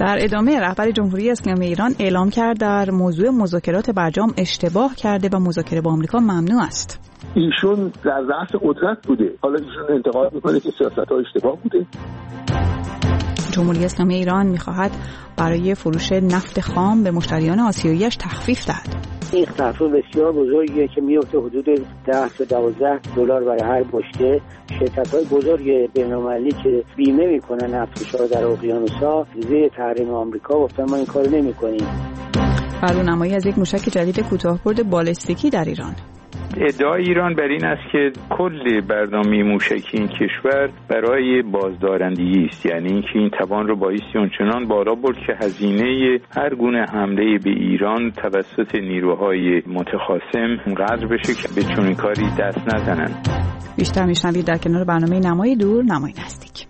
در ادامه رهبر جمهوری اسلامی ایران اعلام کرد در موضوع مذاکرات برجام اشتباه کرده و مذاکره با آمریکا ممنوع است. ایشون در رأس قدرت بوده، حالا ایشون انتقاد میکنه که سیاست‌ها اشتباه بوده. جمهوری اسلامی ایران میخواهد برای فروش نفت خام به مشتریان آسیایی‌اش تخفیف دهد. این تخفیف بسیار بزرگیه که میفته حدود 10 تا 12 دلار برای هر بشکه. شرکت‌های بزرگ بین‌المللی که بیمه میکنن نفت کشا در اقیانوس‌ها زیر تحریم آمریکا گفتن ما این کارو نمی‌کنیم. فرونمایی از یک موشک جدید کوتاه‌برد بالستیکی در ایران. ادعای ایران بر این است که کل برنامه موشکی این کشور برای بازدارندگی است، یعنی اینکه این توان رو بایستی اونچنان بالا برد که هزینه هر گونه حمله به ایران توسط نیروهای متخاصم قدر بشه که به چنین کاری دست نزنند. بیشتر میشنوید در کنار برنامه نمای دور نمای نزدیک.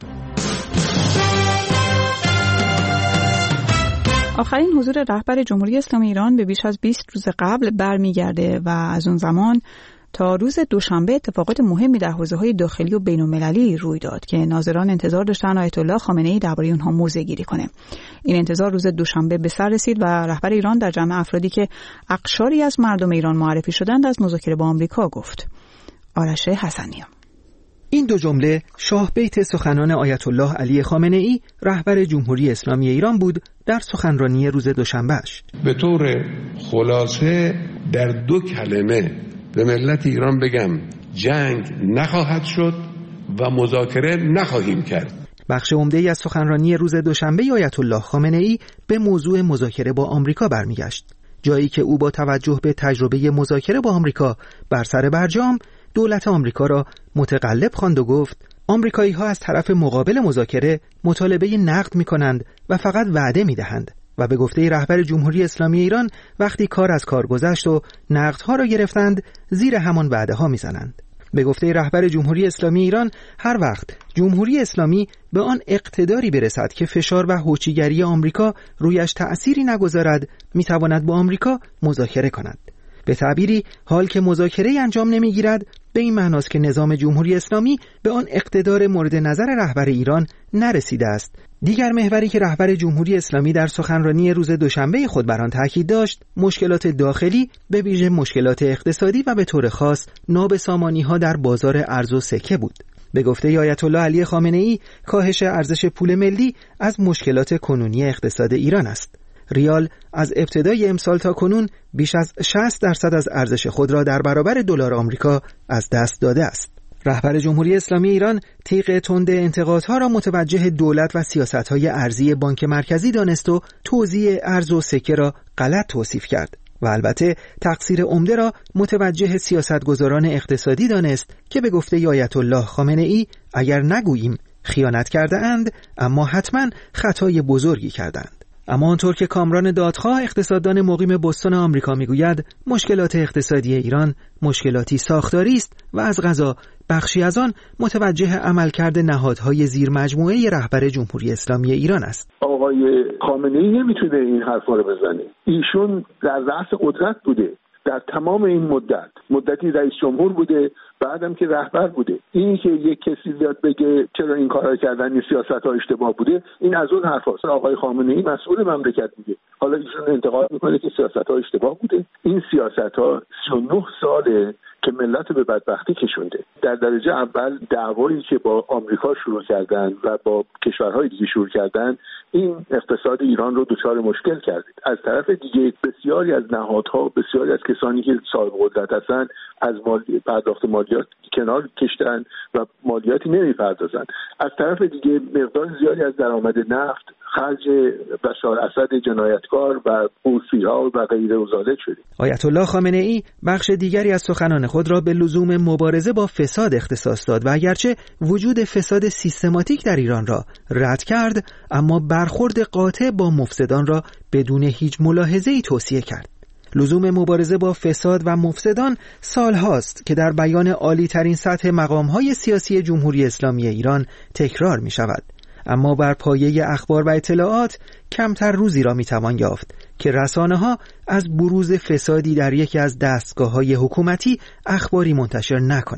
آخرین حضور رهبر جمهوری اسلامی ایران به بیش از 20 روز قبل برمیگرده و از اون زمان تا روز دوشنبه اتفاقات مهمی در حوزه‌های داخلی و بین‌المللی روی داد که ناظران انتظار داشتن آیت الله خامنه‌ای درباره اونها موضع‌گیری کنه. این انتظار روز دوشنبه به سر رسید و رهبر ایران در جمع افرادی که اقشاری از مردم ایران معرفی شدند از مذاکره با آمریکا گفت. آرش حسنی‌ها. این دو جمله شاه بیت سخنان آیت الله علی خامنه‌ای رهبر جمهوری اسلامی ایران بود در سخنرانی روز دوشنبهش. به طور خلاصه در 2 کلمه به ملت ایران بگم جنگ نخواهد شد و مذاکره نخواهیم کرد. بخش عمده‌ای از سخنرانی روز دوشنبه آیت الله خامنه‌ای به موضوع مذاکره با آمریکا برمیگشت، جایی که او با توجه به تجربه مذاکره با آمریکا بر سر برجام دولت آمریکا را متقلب خواند و گفت آمریکایی‌ها از طرف مقابل مذاکره مطالبه نقد می‌کنند و فقط وعده می‌دهند و به گفته رهبر جمهوری اسلامی ایران وقتی کار از کار گذشت و نقدها را گرفتند زیر همان وعده‌ها می‌زنند. به گفته رهبر جمهوری اسلامی ایران هر وقت جمهوری اسلامی به آن اقتداری برسد که فشار و هوچیگری آمریکا رویش تأثیری نگذارد می‌تواند با آمریکا مذاکره کند. به تعبیری حال که مذاکره انجام نمیگیرد به این معناست که نظام جمهوری اسلامی به آن اقتدار مورد نظر رهبر ایران نرسیده است. دیگر محوری که رهبر جمهوری اسلامی در سخنرانی روز دوشنبه خود بر آن تاکید داشت مشکلات داخلی به ویژه مشکلات اقتصادی و به طور خاص نابسامانی‌ها در بازار ارز و سکه بود. به گفته آیت الله علی خامنه‌ای کاهش ارزش پول ملی از مشکلات کنونی اقتصاد ایران است. ریال از ابتدای امسال تا کنون بیش از 60% از ارزش خود را در برابر دلار آمریکا از دست داده است. رهبر جمهوری اسلامی ایران تیغ تند انتقادها را متوجه دولت و سیاست‌های ارزی بانک مرکزی دانست و توزیع ارز و سکه را غلط توصیف کرد و البته تقصیر عمده را متوجه سیاستگزاران اقتصادی دانست که به گفته آیت الله خامنه‌ای اگر نگوییم خیانت کرده اند اما حتما خطای بزرگی کردند. اما آنطور که کامران دادخواه اقتصاددان مقیم بوستون آمریکا میگوید مشکلات اقتصادی ایران مشکلاتی ساختاری است و از قضا بخشی از آن متوجه عملکرد نهادهای زیر مجموعه رهبر جمهوری اسلامی ایران است. آقای خامنه‌ای نمیتونه این حرفا رو بزنه. ایشون در رأس قدرت بوده در تمام این مدتی رئیس جمهور بوده، بعدم که رهبر بوده. این که یک کسی بیاد بگه چرا این کارا کردن این سیاست‌ها اشتباه بوده، این از اون حرفاست. آقای خامنه‌ای مسئول مملکت میگه، حالا ایشون انتقاد میکنه که سیاست‌ها اشتباه بوده. این سیاست‌ها 39 ساله که ملت به بدبختی کشونده. در درجه اول دعوایی که با آمریکا شروع کردن و با کشورهای دیگه شروع کردن این اقتصاد ایران رو دچار مشکل کرد. از طرف دیگه بسیاری از نهادها، بسیاری از کسانی که صاحب قدرت هستن از پرداخت مالیات کنار کشتن و مالیاتی نمیپردازن. از طرف دیگه مقدار زیادی از درآمد نفت خرج بشار اسد جنایتکار و حوثی‌ها و غیره و ذالک شده. آیت الله خامنه‌ای بخش دیگری از سخنان خود را به لزوم مبارزه با فساد اختصاص داد و اگرچه وجود فساد سیستماتیک در ایران را رد کرد اما برخورد قاطع با مفسدان را بدون هیچ ملاحظه‌ای توصیه کرد. لزوم مبارزه با فساد و مفسدان سالهاست که در بیان عالی ترین سطح مقام‌های سیاسی جمهوری اسلامی ایران تکرار می شود. اما بر پایه اخبار و اطلاعات کمتر روزی را میتوان یافت که رسانه‌ها از بروز فسادی در یکی از دستگاه‌های حکومتی اخباری منتشر نکنند.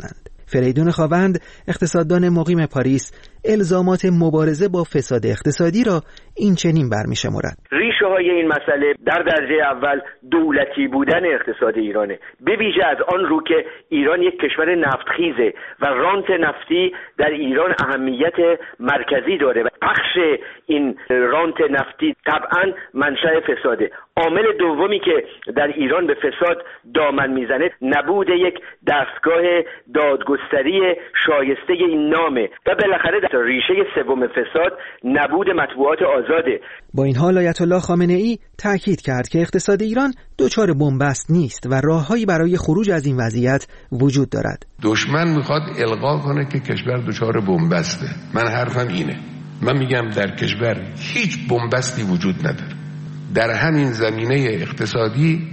فریدون خاوند، اقتصاددان مقیم پاریس، الزامات مبارزه با فساد اقتصادی را این چنین برمی‌شمارد. ریشه های این مسئله در درجه اول دولتی بودن اقتصاد ایرانه، به ویژه از آن رو که ایران یک کشور نفتخیزه و رانت نفتی در ایران اهمیت مرکزی داره و پخش این رانت نفتی طبعاً منشأ فساده. عامل دومی که در ایران به فساد دامن میزنه نبود یک دستگاه دادگستری شایسته این نامه و بالاخره در ریشه سوم فساد نبود مطبوعات آزاده. با این حال آیت الله خامنه ای تاکید کرد که اقتصاد ایران دچار بنبست نیست و راههایی برای خروج از این وضعیت وجود دارد. دشمن میخواد القا کنه که کشور دچار بنبسته. من حرفم اینه. من میگم در کشور هیچ بنبستی وجود نداره. در همین زمینه اقتصادی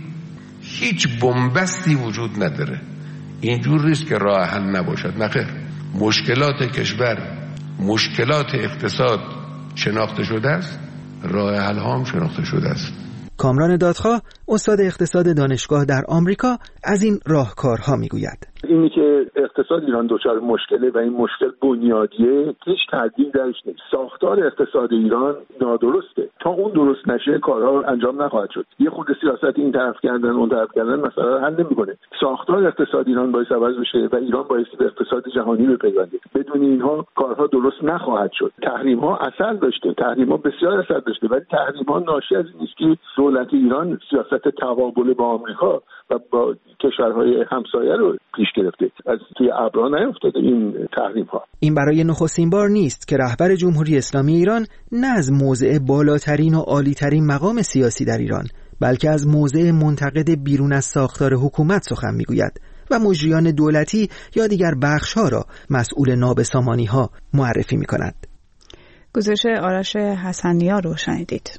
هیچ بنبستی وجود نداره. اینجور نیست که راه حل نباشد. نخیر. مشکلات کشور، مشکلات اقتصاد شناخته شده است، راه حل هم شناخته شده است. کامران دادخواه، استاد اقتصاد دانشگاه در آمریکا، از این راهکارها میگوید. اینی که اقتصاد ایران دچار مشکله و این مشکل بنیادیه، هیچ تردید درش نیست. ساختار اقتصاد ایران نادرسته. تا اون درست نشه کارها انجام نخواهد شد. یه خود سیاست این طرف کردن اون طرف کردن مثلا حل نمیکنه. ساختار اقتصاد ایران باید عوض بشه و ایران باید به اقتصاد جهانی بپیونده. بدون اینها کارها درست نخواهد شد. تحریم ها اثر داشته، تحریم ها بسیار اثر داشته، ولی تحریم ها ناشی از این است که دولت ایران سیاست تقابل با آمریکا و با کشورهای همسایه رو پیش گرفته. از توی ابرها نیفتاده این تحریم ها. این برای نخستین بار نیست که رهبر جمهوری اسلامی ایران نه از موضع بالاترین و عالیترین مقام سیاسی در ایران، بلکه از موضع منتقد بیرون از ساختار حکومت سخن میگوید و مجریان دولتی یا دیگر بخش‌ها را مسئول نابسامانی‌ها معرفی می‌کند. گزارش آرش حسنی‌ها رو شنیدید.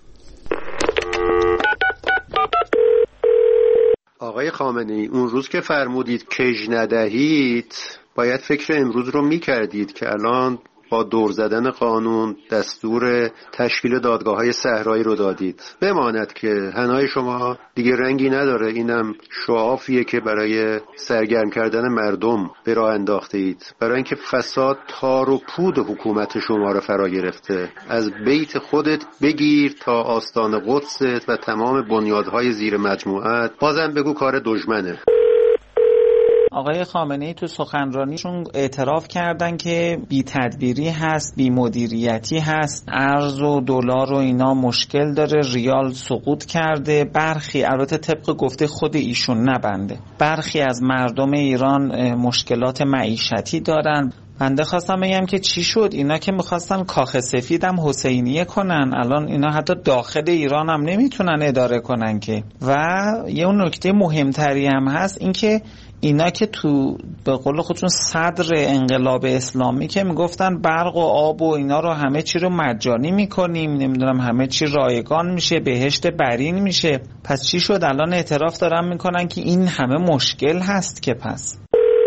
آقای خامنه‌ای، اون روز که فرمودید کج ندهید باید فکر امروز رو میکردید که الان با دور زدن قانون دستور تشکیل دادگاه‌های صحرایی رو دادید. بماند که حنای شما دیگه رنگی نداره، اینم شعافیه که برای سرگرم کردن مردم به راه انداخته اید، برای اینکه فساد تار و پود حکومت شما رو فرا گرفته. از بیت خودت بگیر تا آستان قدست و تمام بنیادهای زیر مجموعت، بازم بگو کار دشمنه. آقای خامنه‌ای تو سخنرانیشون اعتراف کردن که بی تدبیری هست، بی مدیریتی هست، ارز و دلار و اینا مشکل داره، ریال سقوط کرده. برخی البته طبق گفته خود ایشون نبنده، برخی از مردم ایران مشکلات معیشتی دارن. بنده خواستم بگم که چی شد؟ اینا که میخواستن کاخ سفیدم حسینیه کنن، الان اینا حتی داخل ایران هم نمیتونن اداره کنن که. و یه اون نکته مهمتری هم هست، این که اینا که تو به قول خودشون صدر انقلاب اسلامی که میگفتن برق و آب و اینا رو همه چی رو مجانی میکنیم، نمیدونم همه چی رایگان میشه، بهشت برین میشه، پس چی شد الان اعتراف دارن میکنن که این همه مشکل هست که پس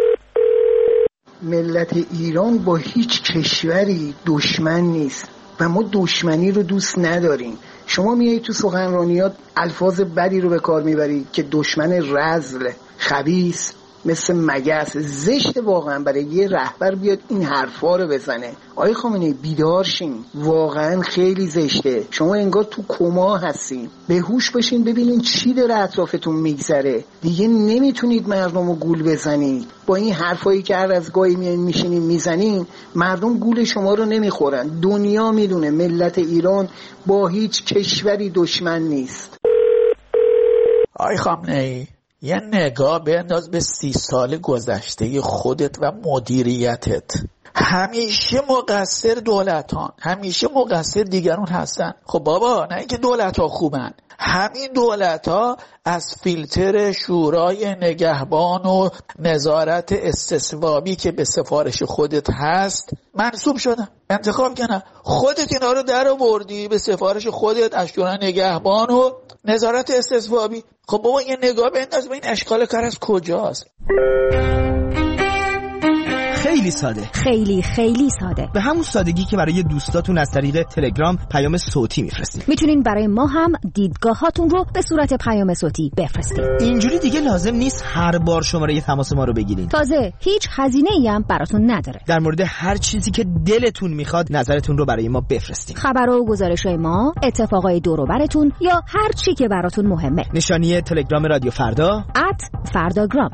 ملت ایران با هیچ کشوری دشمن نیست و ما دشمنی رو دوست نداریم. شما میایی تو سخنرانیات الفاظ بدی رو به کار میبری که دشمن رذل، خبیث، مثل مگس. زشت واقعا برای یه رهبر بیاد این حرفا رو بزنه. آقای خامنه‌ای بیدار شین، واقعا خیلی زشته. شما انگار تو کما هستین، به هوش باشین ببینین چی داره اطرافتون میگذره. دیگه نمیتونید مردم رو گول بزنید. با این حرفایی که هر از گاهی میشینین میزنین، مردم گول شما رو نمیخورن. دنیا میدونه ملت ایران با هیچ کشوری دشمن نیست. آقای خامنه‌ای، یه نگاه بنداز به 30 سال گذشته خودت و مدیریتت. همیشه مقصر دولتان، همیشه مقصر دیگران هستن. خب بابا، نه اینکه دولت ها خوبن، همین دولت ها از فیلتر شورای نگهبان و نظارت استصوابی که به سفارش خودت هست منصوب شدن، انتخاب کردن. خودت اینا رو در آوردی به سفارش خودت از شورای نگهبان و نظارت استصوابی. خب بابا یه نگاه بنداز به این اشکال کار از کجاست. خیلی ساده، خیلی خیلی ساده، به همون سادگی که برای دوستاتون از طریق تلگرام پیام صوتی میفرستین. میتونین برای ما هم دیدگاهاتون رو به صورت پیام صوتی بفرستین. اینجوری دیگه لازم نیست هر بار شماره تماس ما رو بگیرین. تازه هیچ هزینه‌ای هم براتون نداره. در مورد هر چیزی که دلتون میخواد نظرتون رو برای ما بفرستین. خبرها و گزارش‌های ما، اتفاقای دور و براتون یا هر چی که براتون مهمه. نشانی تلگرام رادیو فردا @فرداگرام.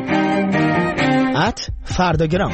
فرداگرام.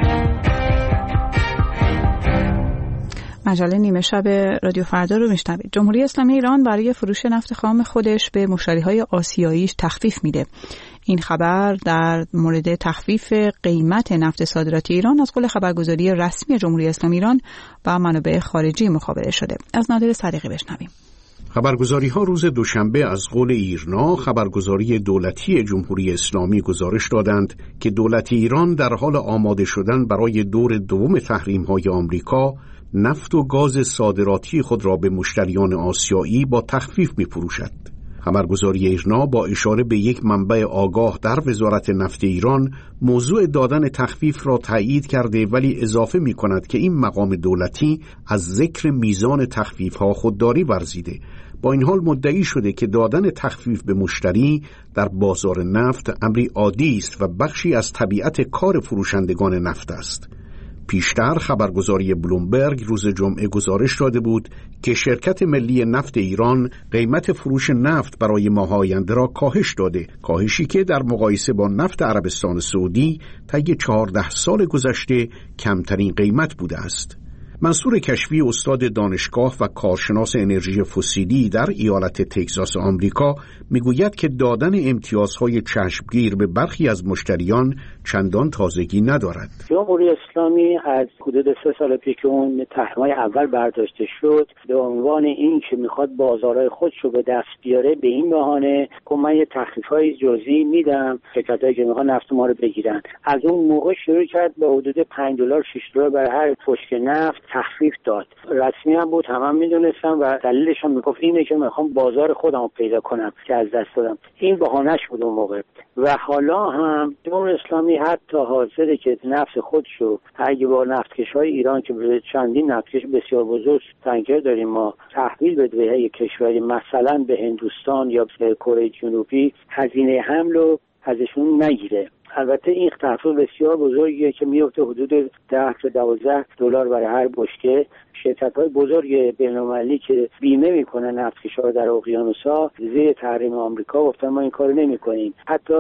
مجله نیمه شب رادیو فردا رو میشنوید. جمهوری اسلامی ایران برای فروش نفت خام خودش به مشتریهای آسیاییش تخفیف میده. این خبر در مورد تخفیف قیمت نفت صادراتی ایران از قول خبرگزاری رسمی جمهوری اسلامی ایران و منابع خارجی مخابره شده. از نادر صدیقی بشنویم. خبرگزاری‌ها روز دوشنبه از قول ایرنا، خبرگزاری دولتی جمهوری اسلامی، گزارش دادند که دولت ایران در حال آماده شدن برای دور دوم تحریم‌های آمریکا نفت و گاز صادراتی خود را به مشتریان آسیایی با تخفیف می‌فروشد. خبرگزاری ایرنا با اشاره به یک منبع آگاه در وزارت نفت ایران موضوع دادن تخفیف را تایید کرده، ولی اضافه می‌کند که این مقام دولتی از ذکر میزان تخفیف‌ها خودداری ورزیده. با این حال مدعی شده که دادن تخفیف به مشتری در بازار نفت امری عادی است و بخشی از طبیعت کار فروشندگان نفت است. پیشتر خبرگزاری بلومبرگ روز جمعه گزارش داده بود که شرکت ملی نفت ایران قیمت فروش نفت برای ماه آینده را کاهش داده، کاهشی که در مقایسه با نفت عربستان سعودی طی 14 سال گذشته کمترین قیمت بوده است. منصور کشفی، استاد دانشگاه و کارشناس انرژی فسیلی در ایالت تگزاس آمریکا، میگوید که دادن امتیازهای چشمگیر به برخی از مشتریان چندان تازگی ندارد. جمهوری اسلامی از حدود 3 سال پیش که اون تحریم‌های اول برداشته شد، به عنوان این که میخواد بازارهای خودش رو به دست بیاره، به این بهانه که من یه تخفیف‌های جزئی میدم شرکتایی که میخوان نفت ما رو بگیرن. از اون موقع شروع کرد به حدود $5 $6 برای هر بشکه نفت تخفیف داد. رسمی هم بود، همه میدونستم و دلیلش هم میگفت اینه که میخوام بازار خودم رو پیدا کنم که از دست دادم. این بهانه‌اش بود اون موقع. و حالا هم جمهوری اسلامی حتی حاضره که نفت خودشو اگه با نفتکش‌های ایران که چندین نفتکش بسیار بزرگ تانکر داریم ما تحویل بده به یک کشوری، مثلا به هندوستان یا به کره جنوبی، هزینه حمل رو ازشون نگیره. البته این تخفیف بسیار بزرگیه که میفته حدود $10 تا $12 برای هر بشکه. شرکت‌های بزرگ بین‌المللی که بیمه میکنن نفتکش‌ها در اقیانوس‌ها زیر تحریم آمریکا گفتن ما این کارو نمی‌کنیم. حتی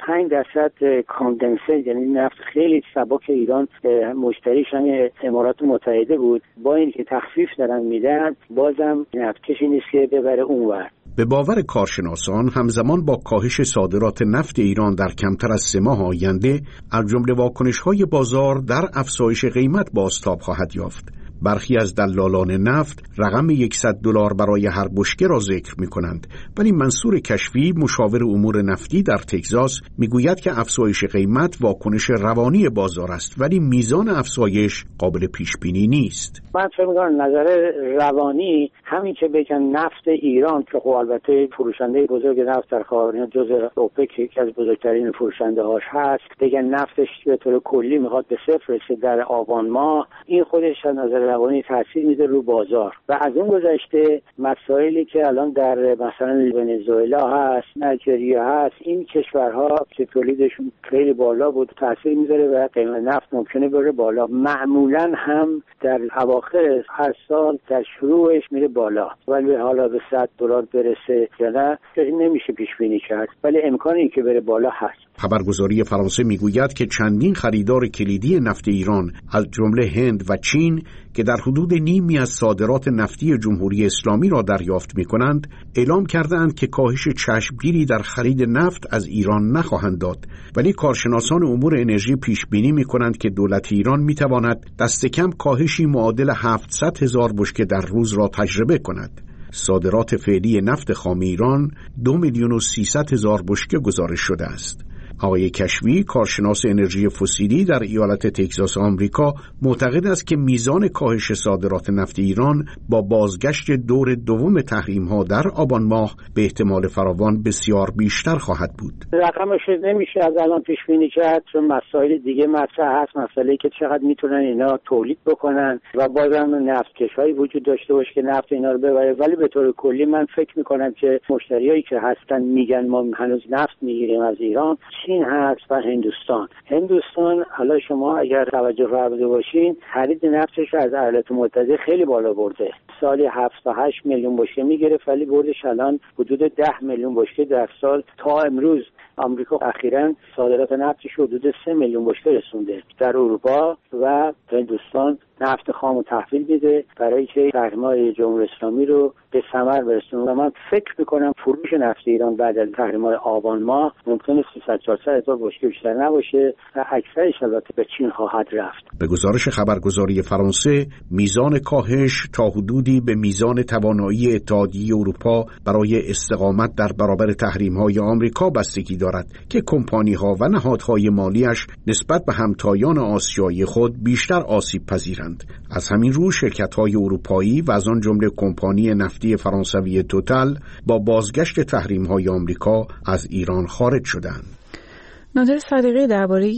5% کاندنسر، یعنی نفت خیلی سبک ایران، مشتریش هم امارات متحده بود، با اینکه تخفیف دارن میدن بازم نفتکشی نیست که ببره اونور. به باور کارشناسان همزمان با کاهش صادرات نفت ایران در کمتر از 3 ماه آینده، از جمله واکنش‌های بازار در افزایش قیمت بازتاب خواهد یافت. برخی از دلالان نفت رقم $100 برای هر بشکه را ذکر می‌کنند، ولی منصور کشفی، مشاور امور نفتی در تگزاس، میگوید که افزایش قیمت واکنش روانی بازار است، ولی میزان افزایش قابل پیش بینی نیست. من فکر می‌کنم نظر روانی همین که بگن نفت ایران که خب البته فروشنده بزرگ نفت در خاورمیانه جزء اوپک یکی از بزرگترین فروشنده‌هاش هست، بگن نفتش به طور کلی میخواد به صفر رسه در آبان ماه، این خودش از نظر روانی تاثیر میده رو بازار. و از اون گذشته مسائلی که الان در مثلا ونزوئلا هست، نایجریا هست، این کشورها که تولیدشون خیلی بالا بود تاثیر میذاره و قیمت نفت ممکنه بره بالا. معمولا هم در اواخر هر سال در شروعش میره بالا، ولی حالا به $100 برسه یا نه نمیشه پیش بینی کرد، ولی امکانی که بره بالا هست. خبرگزاری فرانسه میگوید که چندین خریدار کلیدی نفت ایران از جمله هند و چین که در حدود نیمی از صادرات نفتی جمهوری اسلامی را دریافت می‌کنند، اعلام کردند که کاهش چشمگیری در خرید نفت از ایران نخواهند داد، ولی کارشناسان امور انرژی پیش بینی می‌کنند که دولت ایران می‌تواند دست کم کاهشی معادل 700,000 بشکه در روز را تجربه کند. صادرات فعلی نفت خام ایران 2,300,000 بشکه گزارش شده است. آقای کشوی، کارشناس انرژی فسیلی در ایالت تگزاس آمریکا، معتقد است که میزان کاهش صادرات نفت ایران با بازگشت دور دوم تحریم‌ها در آبان ماه به احتمال فراوان بسیار بیشتر خواهد بود. رقمش نمیشه از الان پیش بینی کرد، چون مسائل دیگه مطرح هست، مسئله که چقدر میتونن اینا تولید بکنن و بازم نفتکش‌هایی وجود داشته باشه که نفت اینا رو ببره. ولی به طور کلی من فکر میکنم که مشتریایی که هستن میگن ما هنوز نفت میگیریم از ایران، چین هست و هندوستان حالا شما اگر توجه فرموده باشین خرید نفتش از ایالات متحده خیلی بالا برده. سالی 7 تا 8 میلیون بشکه میگرفت ولی بردش الان حدود 10 میلیون بشکه در سال. تا امروز آمریکا اخیراً صادرات نفتش حدود 3 میلیون بشکه رسونده. در اروپا و هندوستان نفت خام رو تحویل میده برای که تحریم‌های جمهوری اسلامی رو به ثمر برسونه. و من فکر میکنم فروش نفت ایران بعد از تحریم‌های آبان ماه ممکنه 300-400 هزار بشکه بیشتر نباشه و اکثرش البته به چین خواهد رفت. به گزارش خبرگزاری فرانسه، میزان کاهش تا حدودی به میزان توانایی اتحادیه اروپا برای استقامت در برابر تحریم‌های آمریکا بستگی دارد که کمپانی‌ها و نهادهای مالیش نسبت به همتایان آسیایی خود بیشتر آسیب پذیرند. از همین رو شرکت‌های اروپایی و از آن جمله کمپانی نفتی فرانسوی توتال با بازگشت تحریم‌های آمریکا از ایران خارج شدند. نادر صادقی درباره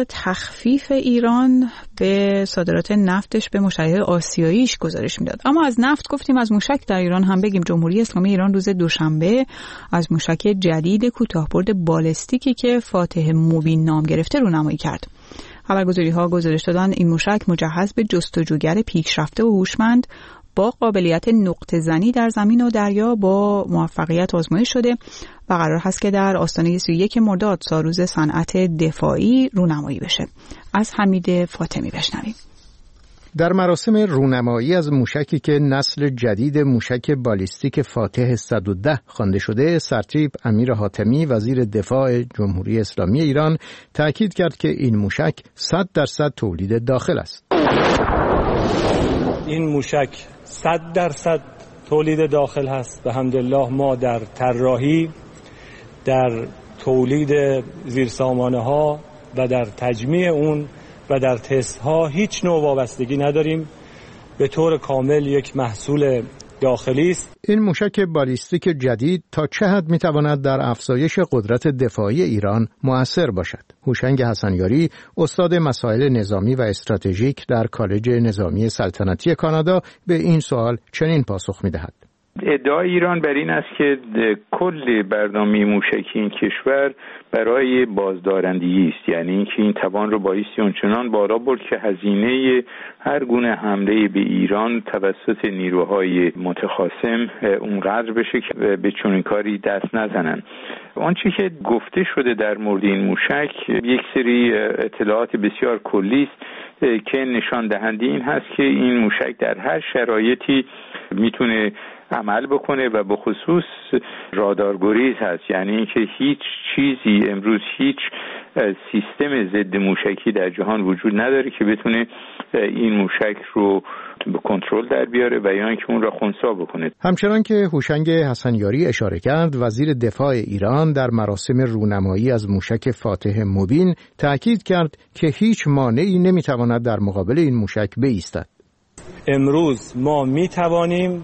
تخفیف ایران به صادرات نفتش به مشتریهای آسیاییش گزارش میداد. اما از نفت گفتیم، از موشک در ایران هم بگیم. جمهوری اسلامی ایران روز دوشنبه از موشک جدید کوتاه‌برد بالستیکی که فاتح مبین نام گرفته رونمایی کرد. خبرگزاری‌ها گزارش دادن این موشک مجهز به جستجوگر پیشرفته و هوشمند با قابلیت نقطه زنی در زمین و دریا با موفقیت آزمایش شده و قرار هست که در آستانه 31 مرداد سالروز صنعت دفاعی رونمایی بشه. از حمید فاطمی بشنویم. در مراسم رونمایی از موشکی که نسل جدید موشک بالیستیک فاتح 110 خوانده شده، سرتیپ امیر حاتمی وزیر دفاع جمهوری اسلامی ایران تاکید کرد که این موشک 100% تولید داخل است. این موشک 100% تولید داخل هست. به حمدالله ما در طراحی، در تولید زیرسامانه‌ها و در تجمیع اون و در تست ها هیچ نوع وابستگی نداریم. به طور کامل یک محصول داخلی است. این موشک بالیستیک جدید تا چه حد میتواند در افزایش قدرت دفاعی ایران مؤثر باشد؟ هوشنگ حسنیاری، استاد مسائل نظامی و استراتژیک در کالج نظامی سلطنتی کانادا، به این سوال چنین پاسخ میدهد. ادعای ایران بر این است که کل برنامه موشکی این کشور برای بازدارندگی است، یعنی اینکه این توان رو بایستی اونچنان بالا برد که هزینه هر گونه حمله به ایران توسط نیروهای متخاصم اونقدر بشه که به چنین کاری دست نزنن. آنچه که گفته شده در مورد این موشک یک سری اطلاعات بسیار کلی است که نشان دهنده این هست که این موشک در هر شرایطی میتونه عمل بکنه و به خصوص رادارگریز هست، یعنی اینکه هیچ چیزی امروز، هیچ سیستم ضد موشکی در جهان وجود نداره که بتونه این موشک رو به کنترل در بیاره و یا اینکه اون را خنثی بکنه. همچنان که هوشنگ حسنیاری اشاره کرد، وزیر دفاع ایران در مراسم رونمایی از موشک فاتح مبین تاکید کرد که هیچ مانعی نمیتواند در مقابل این موشک بایستد. امروز ما میتوانیم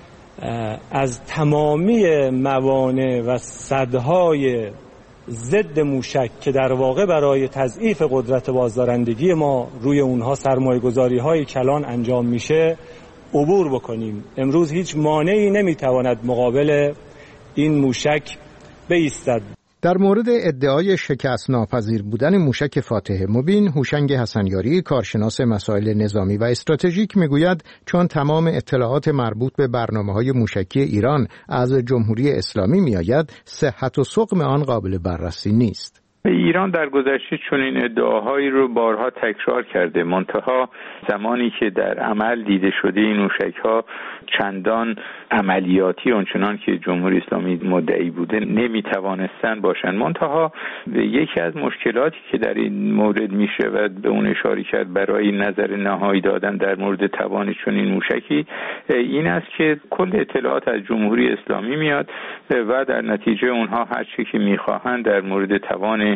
از تمامی موانع و سدهای ضد موشک که در واقع برای تضعیف قدرت بازدارندگی ما روی اونها سرمایه‌گذاری‌های کلان انجام میشه عبور بکنیم. امروز هیچ مانعی نمیتواند مقابل این موشک بایستد. در مورد ادعای شکست ناپذیر بودن موشک فاتح مبین، هوشنگ حسنیاری، کارشناس مسائل نظامی و استراتژیک، میگوید چون تمام اطلاعات مربوط به برنامه‌های موشکی ایران از جمهوری اسلامی میآید، صحت و سقم آن قابل بررسی نیست. ایران در گذشته چنین ادعاهایی رو بارها تکرار کرده، منتها زمانی که در عمل دیده شده این موشک‌ها چندان عملیاتی آنچنان که جمهوری اسلامی مدعی بوده نمیتوانستن باشند. منتها یکی از مشکلاتی که در این مورد میشه و به اون اشاره کرد برای نظر نهایی دادن در مورد توان چنین موشکی این است که کل اطلاعات از جمهوری اسلامی میاد و در نتیجه اونها هر چی که میخواهند در مورد توان توان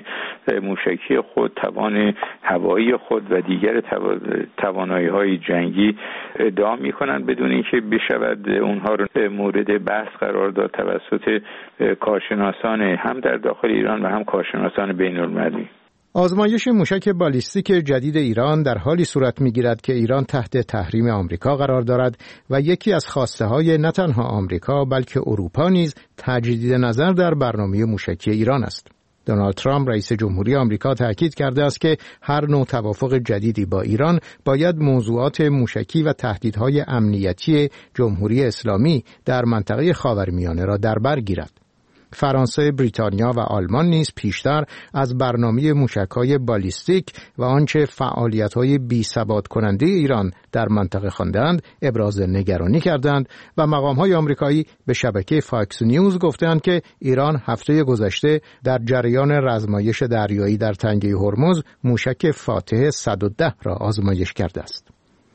موشکی خود، توان هوایی خود و دیگر توانایی‌های جنگی ادعا می‌کنند بدون اینکه بشود اونها رو مورد بحث قرار داد توسط کارشناسان هم در داخل ایران و هم کارشناسان بین‌المللی. آزمایش موشک بالیستیک جدید ایران در حالی صورت می‌گیرد که ایران تحت تحریم آمریکا قرار دارد و یکی از خواسته‌های نه تنها آمریکا بلکه اروپا نیز تجدید نظر در برنامه موشکی ایران است. دونالد ترامپ رئیس جمهوری آمریکا تاکید کرده است که هر نوع توافق جدیدی با ایران باید موضوعات موشکی و تهدیدهای امنیتی جمهوری اسلامی در منطقه خاورمیانه را در بر گیرد. فرانسه، بریتانیا و آلمان نیز پیشتر از برنامه موشک‌های بالیستیک و آنچه فعالیت‌های بی‌ثبات کننده ایران در منطقه خواندند ابراز نگرانی کردند و مقام‌های آمریکایی به شبکه فاکس نیوز گفتند که ایران هفته گذشته در جریان رزمایش دریایی در تنگه هرمز موشک فاتح 110 را آزمایش کرده است.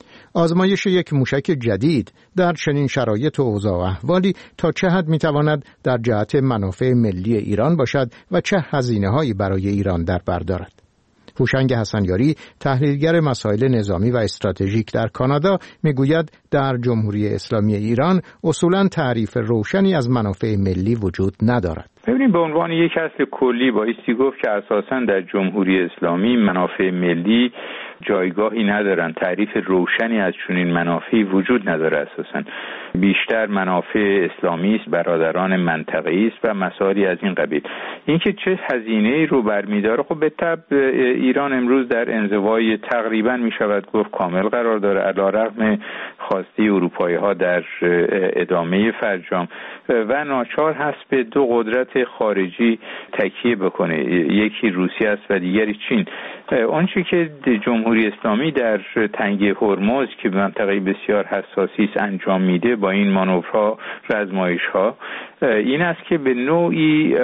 آزمایش یک موشک جدید در چنین شرایط و اوضاع و احوالی تا چه حد میتواند در جهت منافع ملی ایران باشد و چه هزینه‌هایی برای ایران در بر دارد. هوشنگ حسنیاری، تحلیلگر مسائل نظامی و استراتژیک در کانادا، میگوید در جمهوری اسلامی ایران اصولاً تعریف روشنی از منافع ملی وجود ندارد. ببینید، به عنوان یک اصل کلی بایستی گفت که اساساً در جمهوری اسلامی منافع ملی جایگاهی ندارن. تعریف روشنی از چنین منافعی وجود نداره. اساساً بیشتر منافع اسلامی است، برادران منطقه‌ای است و مسائلی از این قبیل. اینکه چه هزینه‌ای رو برمی‌داره، خب به طبع ایران امروز در انزوای تقریباً میشود گفت کامل قرار داره، علی‌رغم خواسته اروپایی‌ها در ادامه فرجام و ناچار هست به دو قدرت خارجی تکیه بکنه، یکی روسیه است و دیگری چین. آنچه که جمهوری اسلامی در تنگه هرمز که منطقه بسیار حساسی است انجام میده با این مانورها، رزمایش‌ها، این است که به نوعی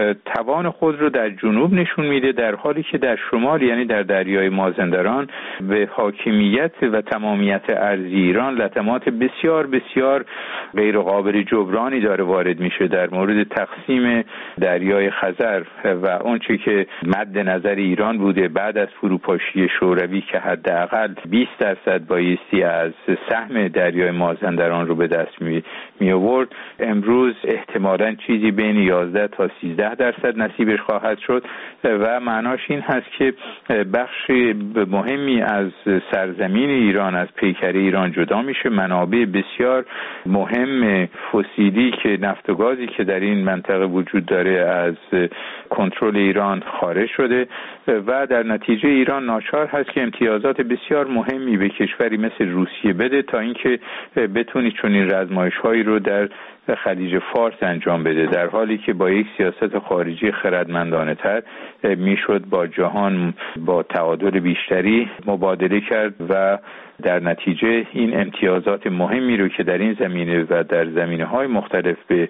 توان خود رو در جنوب نشون میده، در حالی که در شمال یعنی در دریای مازندران به حاکمیت و تمامیت ارضی ایران لطمات بسیار بسیار غیر قابل جبرانی داره وارد میشه در مورد تقسیم دریای خزر و اونچه که مد نظر ایران بوده بعد از فروپاشی شوروی که حداقل 20% بایستی از سهم دریای مازندران رو به دست می آورد، امروز احتمالاً چیزی بین 11 تا 13% نصیبش خواهد شد و معناش این هست که بخش مهمی از سرزمین ایران از پیکره ایران جدا میشه. منابع بسیار مهم فسیلی که نفت و گازی که در این منطقه وجود داره از کنترل ایران خارج شده و در نتیجه ایران ناچار هست که امتیازات بسیار مهمی به کشوری مثل روسیه بده تا اینکه بتونی چنین رزمایش‌هایی رو در خلیج فارس انجام بده، در حالی که با یک سیاست خارجی خردمندانه تر میشد با جهان با تعادل بیشتری مبادله کرد و در نتیجه این امتیازات مهمی رو که در این زمینه و در زمینه‌های مختلف به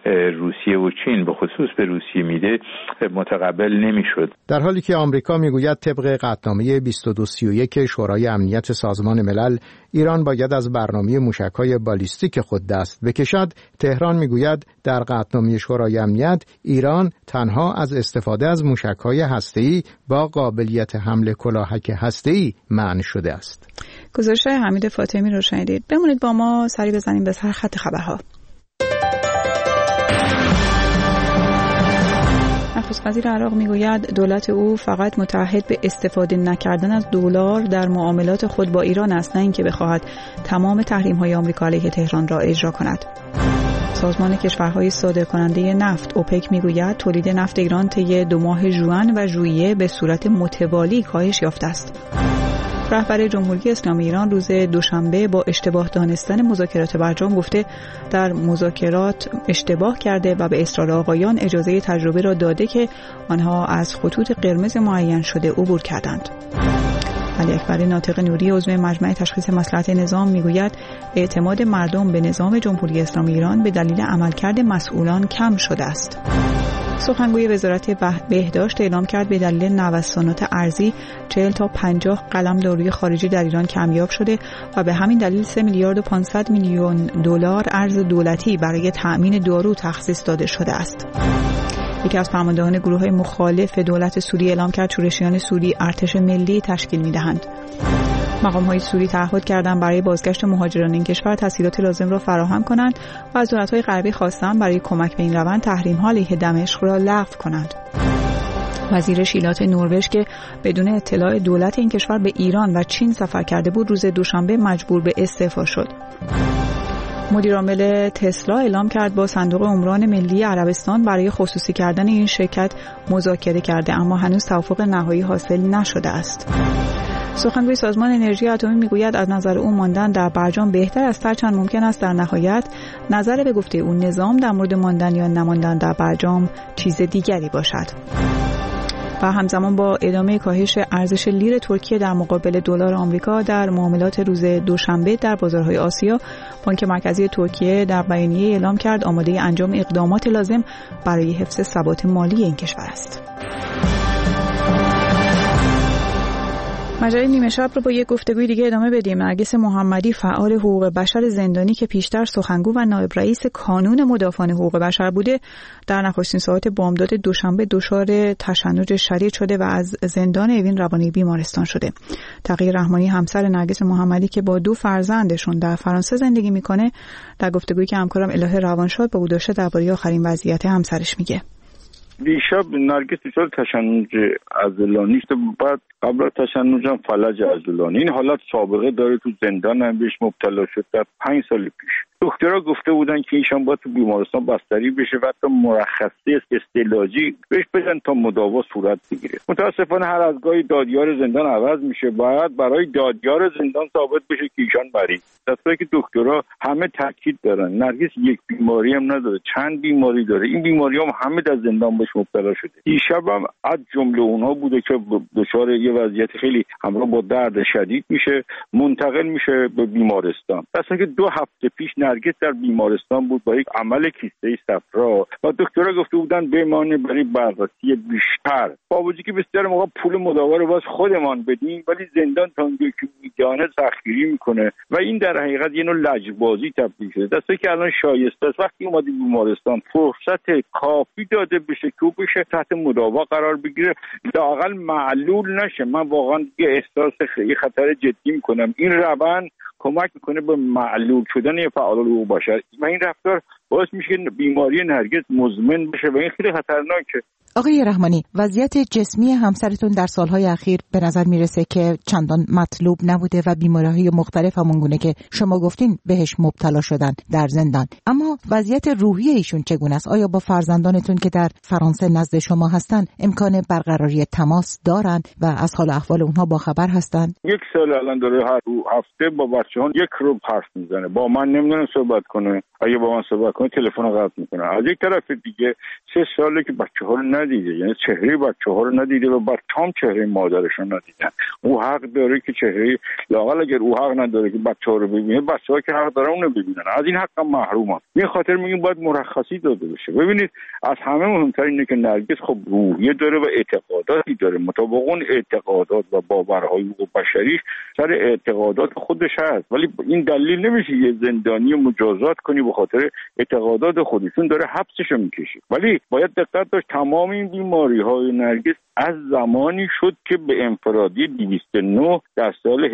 روسیه و چین به خصوص به روسیه میده متقبل نمیشد. در حالی که آمریکا میگوید طبق قطعنامه 2231 شورای امنیت سازمان ملل ایران باید از برنامه موشک‌های بالیستیک خود دست بکشد، تهران میگوید در قطعنامه شورای امنیت ایران تنها از استفاده از موشک‌های هسته‌ای با قابلیت حمل کلاهک هسته‌ای منع شده است. گزارش حمید فاطمی رو شنیدید. بمونید با ما سری بزنیم به سر خط خبرها. نخست وزیر عراق میگوید دولت او فقط متعهد به استفاده نکردن از دلار در معاملات خود با ایران است، نه اینکه بخواهد تمام تحریم‌های آمریکا علیه تهران را اجرا کند. سازمان کشورهای صادرکننده نفت اوپک میگوید تولید نفت ایران طی 2 ماه ژوئن و ژوئیه به صورت متوالی کاهش یافته است. رهبر جمهوری اسلامی ایران روز دوشنبه با اشتباه دانستن مذاکرات برجام گفته در مذاکرات اشتباه کرده و به اصرار آقایان اجازه تجربه را داده که آنها از خطوط قرمز معین شده عبور کردند. علی اکبر ناطق نوری عضو مجمع تشخیص مصلحت نظام میگوید اعتماد مردم به نظام جمهوری اسلامی ایران به دلیل عملکرد مسئولان کم شده است. سخنگوی وزارت بهداشت اعلام کرد به دلیل نوسانات ارزی 40 تا 50 قلم داروی خارجی در ایران کمیاب شده و به همین دلیل 3 میلیارد و 500 میلیون دلار ارز دولتی برای تأمین دارو تخصیص داده شده است. یکی از فرماندهان گروه‌های مخالف دولت سوریه اعلام کرد شورشیان سوری ارتش ملی تشکیل می‌دهند. مقام‌های سوری تعهد کردند برای بازگشت مهاجران این کشور تسهیلات لازم را فراهم کنند و از دولت‌های غربی خواستند برای کمک به این روند تحریم‌ها علیه دمشق را لغو کنند. وزیر شیلات نروژ که بدون اطلاع دولت این کشور به ایران و چین سفر کرده بود روز دوشنبه مجبور به استعفا شد. مدیرعامل تسلا اعلام کرد با صندوق عمران ملی عربستان برای خصوصی کردن این شرکت مذاکره کرده اما هنوز توافق نهایی حاصل نشده است. سخنگوی سازمان انرژی اتمی میگوید از نظر او ماندن در برجام بهتر است، هرچند ممکن است در نهایت نظر به گفته او نظام در مورد ماندن یا نماندن در برجام چیز دیگری باشد. و همزمان با ادامه کاهش ارزش لیر ترکیه در مقابل دلار آمریکا در معاملات روز دوشنبه در بازارهای آسیا، بانک مرکزی ترکیه در بیانیه اعلام کرد آماده انجام اقدامات لازم برای حفظ ثبات مالی این کشور است. مجله نیمه شب رو با یک گفتگوی دیگه ادامه بدیم. نرگس محمدی فعال حقوق بشر زندانی که پیشتر سخنگو و نایب رئیس کانون مدافعان حقوق بشر بوده، در نخستین ساعات بامداد دوشنبه دچار تشنج شدید شده و از زندان اوین روانی بیمارستان شده. تقی رحمانی همسر نرگس محمدی که با 2 فرزندشون در فرانسه زندگی میکنه، در گفتگویی که همکارم الهه روانشاد با او داشته درباره آخرین وضعیت همسرش میگه. دیشب نرگس دچار تشنج عضلانی شد، بعد قبل از تشنج هم فلج عضلانی. این حالت سابقه داره، تو زندان هم بهش مبتلا شد در 5 سال پیش. دکترها گفته بودن که ایشان باید تو بیمارستان بستری بشه و حتی مرخصی استعلاجی بهش بدن تا مداوا صورت بگیره. متاسفانه هر از گاهی دادیار زندان عوض میشه، باید برای دادیار زندان ثابت بشه که ایشان مریض. درسته که دکترها همه تاکید دارن نرگس یک بیماری هم نداره، چند بیماری داره. این بیماری هم همه در زندان بهش مبتلا شده. دیشب هم از جمله اونها بوده که دچار یه وضعیت خیلی همراه با درد شدید میشه، منتقل میشه به بیمارستان. درسته که 2 هفته پیش نرگس در بیمارستان بود با یک عمل کیسته صفرا و دکترها گفته بودن بمانه برای بررسی بیشتر. با وجودی که بسیار موقع پول مداوا رو باز خودمان بدیم، ولی زندان تا اونجایی که میدانه سختگیری میکنه و این در حقیقت یه نوع لجبازی تبدیل شده. درسته که الان شایسته است وقتی اومدی بیمارستان فرصت کافی داده بشه که بشه تحت مداوا قرار بگیره، لااقل معلول نشه. من واقعا یه احساس خیلی خطر جدی میکنم. این روند کمک میکنه به معلول شدن فعال حقوق بشر و این رفتار باعث میشه که بیماری نرگس مزمن بشه و این خیلی خطرناکه. آقای رحمانی، وضعیت جسمی همسرتون در سالهای اخیر به نظر میرسه که چندان مطلوب نبوده و بیماری‌های مختلف همونگونه که شما گفتین بهش مبتلا شدن در زندان، اما وضعیت روحی ایشون چگونه است؟ آیا با فرزندانتون که در فرانسه نزد شما هستن امکان برقراری تماس دارن و از حال احوال اونها با خبر هستن؟ 1 سال الان داره هر هفته با بچه‌ها 1 رو حرف میزنه. با من نمیدونه صحبت کنه، اگه با من صحبت کنه تلفن رو قطع میکنه. از یک طرف دیگه 3 ساله که بچه‌ها رو ندیده، یعنی چهره بچه‌ها رو ندیده و بچه‌ها چهره مادرشون ندیدن. او حق داره که چهره، لااقل اگر او حق نداره که بچه‌ها رو ببینه، بچه‌ها که حق دارن اونو ببینن. از این حق محرومن. به خاطر میگیم باید مرخصی داده بشه. ببینید از همه مهمتر اینه که نرگس خب روحیه داره و اعتقاداتی داره. مطابق اون اعتقادات و باورهای حقوق بشری سر اعتقادات خودش هست، ولی این دلیل نمیشه یه زندانی مجازات کنی به خاطر اعتقادات خودشون داره حبسشو میکشه. ولی باید دقت داشت تمام این بیماری‌های نرگس از زمانی شد که به انفرادی 209 در سال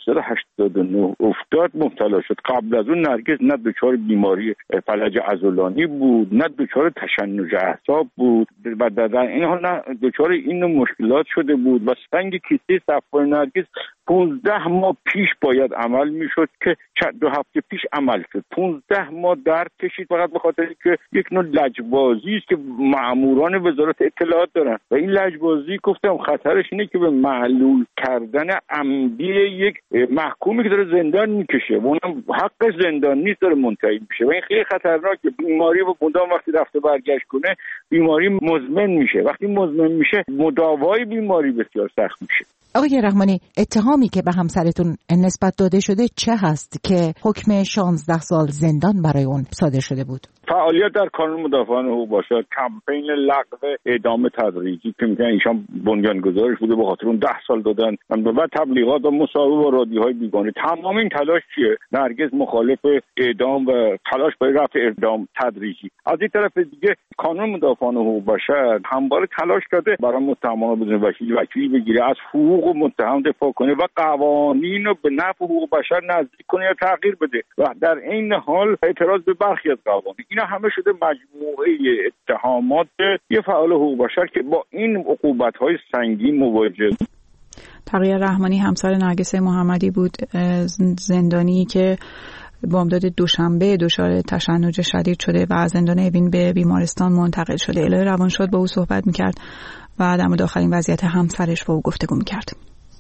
1389 افتاد مبتلا شد. قبل از اون نرگس نه دچار بیماری فلج عضلانی بود، نه دچار تشنج اعصاب بود و در این حال نه دچار این مشکلات شده بود و سنگ کیسه صفرای نرگس 15 ماه پیش باید عمل میشد که 2 هفته پیش عمل شد. 15 ماه درد کشید فقط به خاطر که یک نوع لجبازی است که مأموران وزارت اطلاعات دارن و این لجبازی گفتم خطرش اینه که به معلول کردن عمدی یک محکومی که داره زندان میکشه و اونم حقش زندان نیست داره منتهی میشه و این خیلی خطرناکه. بیماری و مدام وقتی رفته برگشت کنه بیماری مزمن میشه. وقتی مزمن میشه مداوای بیماری بسیار سخت میشه. آقای رحمانی، اتهامی که به همسرتون نسبت داده شده چه هست که حکم 16 سال زندان برای اون صادر شده بود؟ فعالیت در کانون مدافعان حقوق بشر، کمپین لغو اعدام تدریجی که میگن ایشان بنیانگذارش بوده، به خاطر اون 10 سال دادن و تبلیغات و مصاحبه با رادیوهای بیگانه. تمام این تلاش چیه؟ نرگس مخالف اعدام و تلاش برای رفع اعدام تدریجی. از این طرف دیگه کانون مدافعان حقوق بشر همواره تلاش کرده برای متهمان بدون وکیل بگیره، از حقوق متهم دفاع کنه و قوانین رو به نفع حقوق بشر نزدیک کنه یا تغییر بده و در این حال اعتراض به برخی از قوانین. اینا همه شده مجموعه اتهامات یه فعال حقوق بشر که با این عقوبت‌های سنگین مواجه. تقیه رحمانی همسر نرگس محمدی بود، زندانی که بامداد دوشنبه دچار تشنج شدید شده و از زندان اوین به بیمارستان منتقل شده. الهه روانشاد با او صحبت می‌کرد و در مورد آخرین وضعیت همسرش با او گفتگو می‌کرد.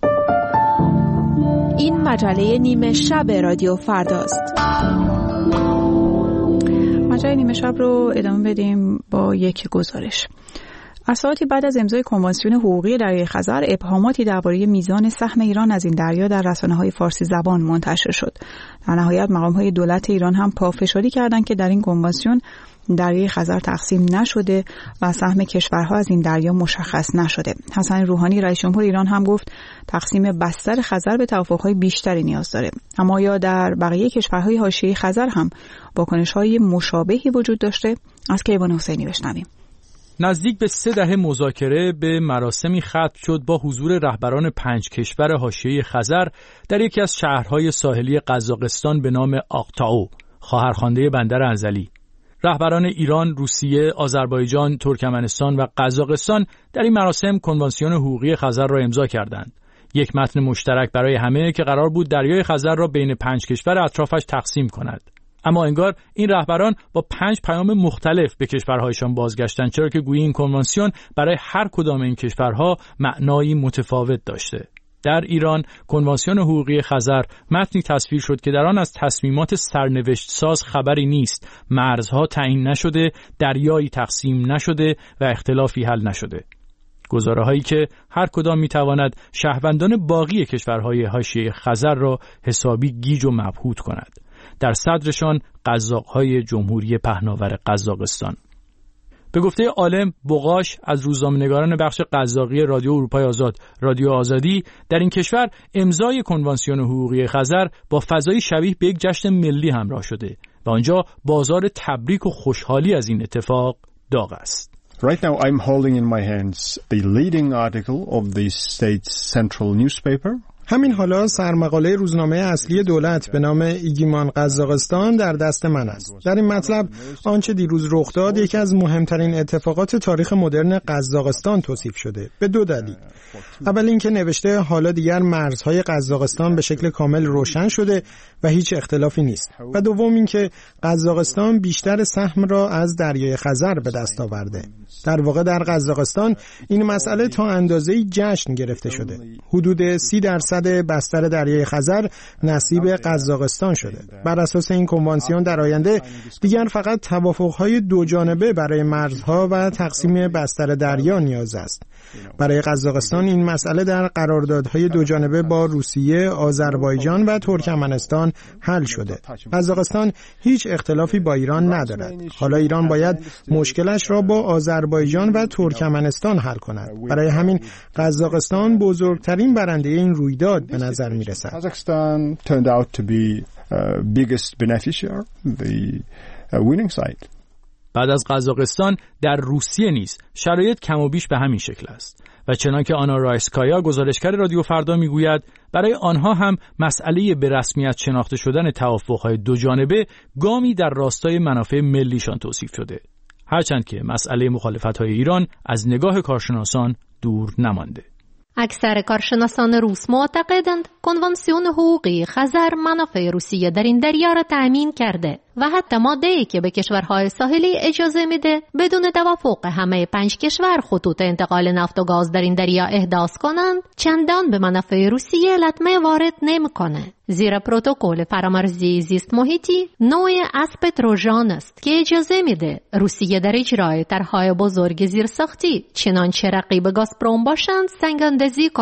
این مجله نیمه شب رادیو فرداست. مجله نیمه شب رو ادامه بدیم با یک گزارش. از ساعتی بعد از امضای کنوانسیون حقوقی دریای خزر، ابهاماتی درباره میزان سهم ایران از این دریا در رسانه‌های فارسی زبان منتشر شد. در نهایت مقام‌های دولت ایران هم پافشاری کردند که در این کنوانسیون دریای خزر تقسیم نشده و سهم کشورها از این دریا مشخص نشده. حسن روحانی رئیس جمهور ایران هم گفت تقسیم بستر خزر به توافق‌های بیشتری نیاز داره. اما یا در بقیه کشورهای حاشیه خزر هم واکنش‌های مشابهی وجود داشته؟ از کیوان حسینی بشنویم. نزدیک به 3 دهه مذاکره به مراسمی ختم شد با حضور رهبران 5 کشور حاشیه خزر در یکی از شهرهای ساحلی قزاقستان به نام آقتائو، خواهرخوانده بندر انزلی. رهبران ایران، روسیه، آذربایجان، ترکمنستان و قزاقستان در این مراسم کنوانسیون حقوقی خزر را امضا کردند. یک متن مشترک برای همه که قرار بود دریای خزر را بین 5 کشور اطرافش تقسیم کند. اما انگار این رهبران با 5 پیام مختلف به کشورهایشان بازگشتند، چرا که گویی این کنوانسیون برای هر کدام این کشورها معنایی متفاوت داشته. در ایران کنوانسیون حقوقی خزر متنی تصویر شد که در آن از تصمیمات سرنوشت ساز خبری نیست، مرزها تعیین نشده، دریایی تقسیم نشده و اختلافی حل نشده. گزاره‌هایی که هر کدام می‌تواند شهروندان باقی کشورهای حاشیه خزر را حسابی گیج و مبهوت کند. در صدرشان قزاق‌های جمهوری پهناور قزاقستان. به گفته عالم بغاش از روزنامه‌نگاران بخش قزاقی رادیو اروپای آزاد، رادیو آزادی، در این کشور امضای کنوانسیون حقوقی خزر با فضای شبیه به یک جشن ملی همراه شده و آنجا بازار تبریک و خوشحالی از این اتفاق داغ است. Right now I'm holding in my hands the leading article of the state's central newspaper. همین حالا سرمقاله روزنامه اصلی دولت به نام ایگیمان قزاقستان در دست من است. در این مطلب آنچه دیروز رخ داد یکی از مهمترین اتفاقات تاریخ مدرن قزاقستان توصیف شده، به 2 دلیل. اول اینکه نوشته حالا دیگر مرزهای قزاقستان به شکل کامل روشن شده و هیچ اختلافی نیست. و دوم اینکه قزاقستان بیشتر سهم را از دریای خزر به دست آورده. در واقع در قزاقستان این مسئله تا اندازه‌ای جشن گرفته شده. حدود 30% بستر دریای خزر نصیب قزاقستان شده. بر اساس این کنوانسیون در آینده دیگر فقط توافق‌های 2 جانبه برای مرزها و تقسیم بستر دریا نیاز است. برای قزاقستان این مسئله در قراردادهای 2 جانبه با روسیه، آذربایجان و ترکمنستان حل شده. قزاقستان هیچ اختلافی با ایران ندارد. حالا ایران باید مشکلش را با آذربایجان و ترکمنستان حل کند. برای همین قزاقستان بزرگترین برنده این رویداد به نظر می رسد. Kazakhstan turned out to be biggest beneficiary, the winning side. بعد از قزاقستان در روسیه نیز شرایط کم و بیش به همین شکل است و چنانکه آنا رایسکایا گزارشگر رادیو فردا میگوید برای آنها هم مسئله به رسمیت شناخته شدن توافق‌های 2 جانبه گامی در راستای منافع ملیشان توصیف شده، هرچند که مسئله مخالفت‌های ایران از نگاه کارشناسان دور نمانده. اکثر کارشناسان روس معتقدند کنوانسیون حقوقی خزر منافع روسیه در این دریا را تأمین کرده و حتی ماده‌ای که به کشورهای ساحلی اجازه میده بدون توافق همه 5 کشور خطوط انتقال نفت و گاز در این دریا احداث کنند چندان به منافع روسیه لطمه وارد نمیکنه، زیرا پروتکل فرامرزی زیست محیطی نوعی اسب تروژان است که اجازه میده روسیه در اجرای طرح‌های بزرگ زیرساختی چنانچه رقیب گازپروم باشند سنگ‌اندازی کنه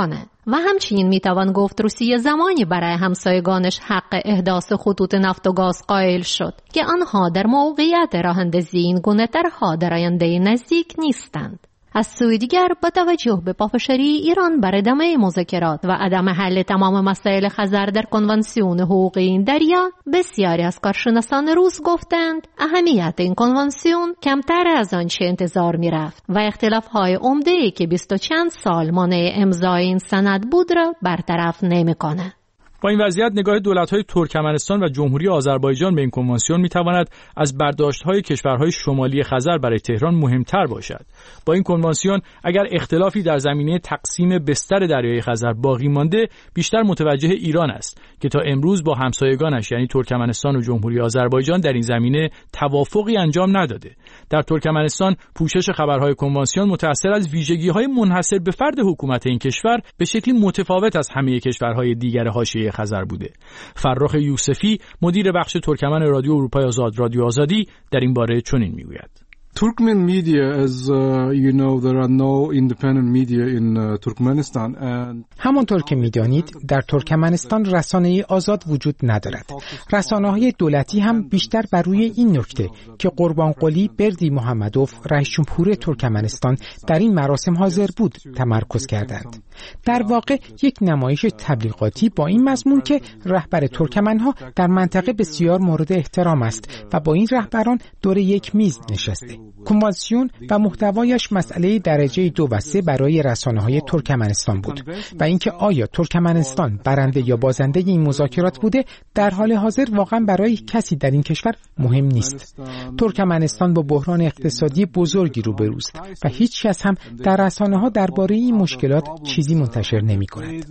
و همچنین میتوان گفت روسیه زمانی برای همسایگانش حق احداث خطوط نفت و گاز قائل شد که آنها در موقعیت راه‌اندازی این گونه طرح‌ها در آینده نزدیک نیستند. از سوی دیگر با توجه به پافشاری ایران بر ادامه مذاکرات و عدم حل تمام مسائل خزر در کنوانسیون حقوقی این دریا، بسیاری از کارشناسان روس گفتند اهمیت این کنوانسیون کمتر از آنچه انتظار می‌رفت و اختلاف‌های عمده‌ای که 20 و چند سال مانع امضای این سند بود را برطرف نمی‌کند. با این وضعیت نگاه دولت‌های ترکمنستان و جمهوری آذربایجان به این کنوانسیون می‌تواند از برداشت‌های کشورهای شمالی خزر برای تهران مهمتر باشد. با این کنوانسیون اگر اختلافی در زمینه تقسیم بستر دریای خزر باقی مانده، بیشتر متوجه ایران است که تا امروز با همسایگانش یعنی ترکمنستان و جمهوری آذربایجان در این زمینه توافقی انجام نداده. در ترکمنستان پوشش خبرهای کنوانسیون متأثر از ویژگی‌های منحصر به فرد حکومت این کشور به شکلی متفاوت از همه کشورهای دیگر حاشیه خزر بوده. فرخ یوسفی مدیر بخش ترکمن رادیو اروپای آزاد رادیو آزادی در این باره چنین میگوید: Turkmen media, as you know, there are no independent media in Turkmenistan and همانطور که می‌دانید در ترکمنستان رسانه‌ای آزاد وجود ندارد. رسانه‌های دولتی هم بیشتر بر روی این نکته که قربانقلی بردی محمدوف رئیس جمهور ترکمنستان در این مراسم حاضر بود تمرکز کردند. در واقع یک نمایش تبلیغاتی با این مضمون که رهبر ترکمنها در منطقه بسیار مورد احترام است و با این رهبران دور یک میز نشسته. کنوانسیون و محتوایش مسئله درجه 2 و 3 برای رسانه‌های ترکمنستان بود و اینکه آیا ترکمنستان برنده یا بازنده این مذاکرات بوده در حال حاضر واقعا برای کسی در این کشور مهم نیست. ترکمنستان با بحران اقتصادی بزرگی روبروست و هیچ کس هم در رسانه‌ها درباره این مشکلات چیزی منتشر نمی‌کند.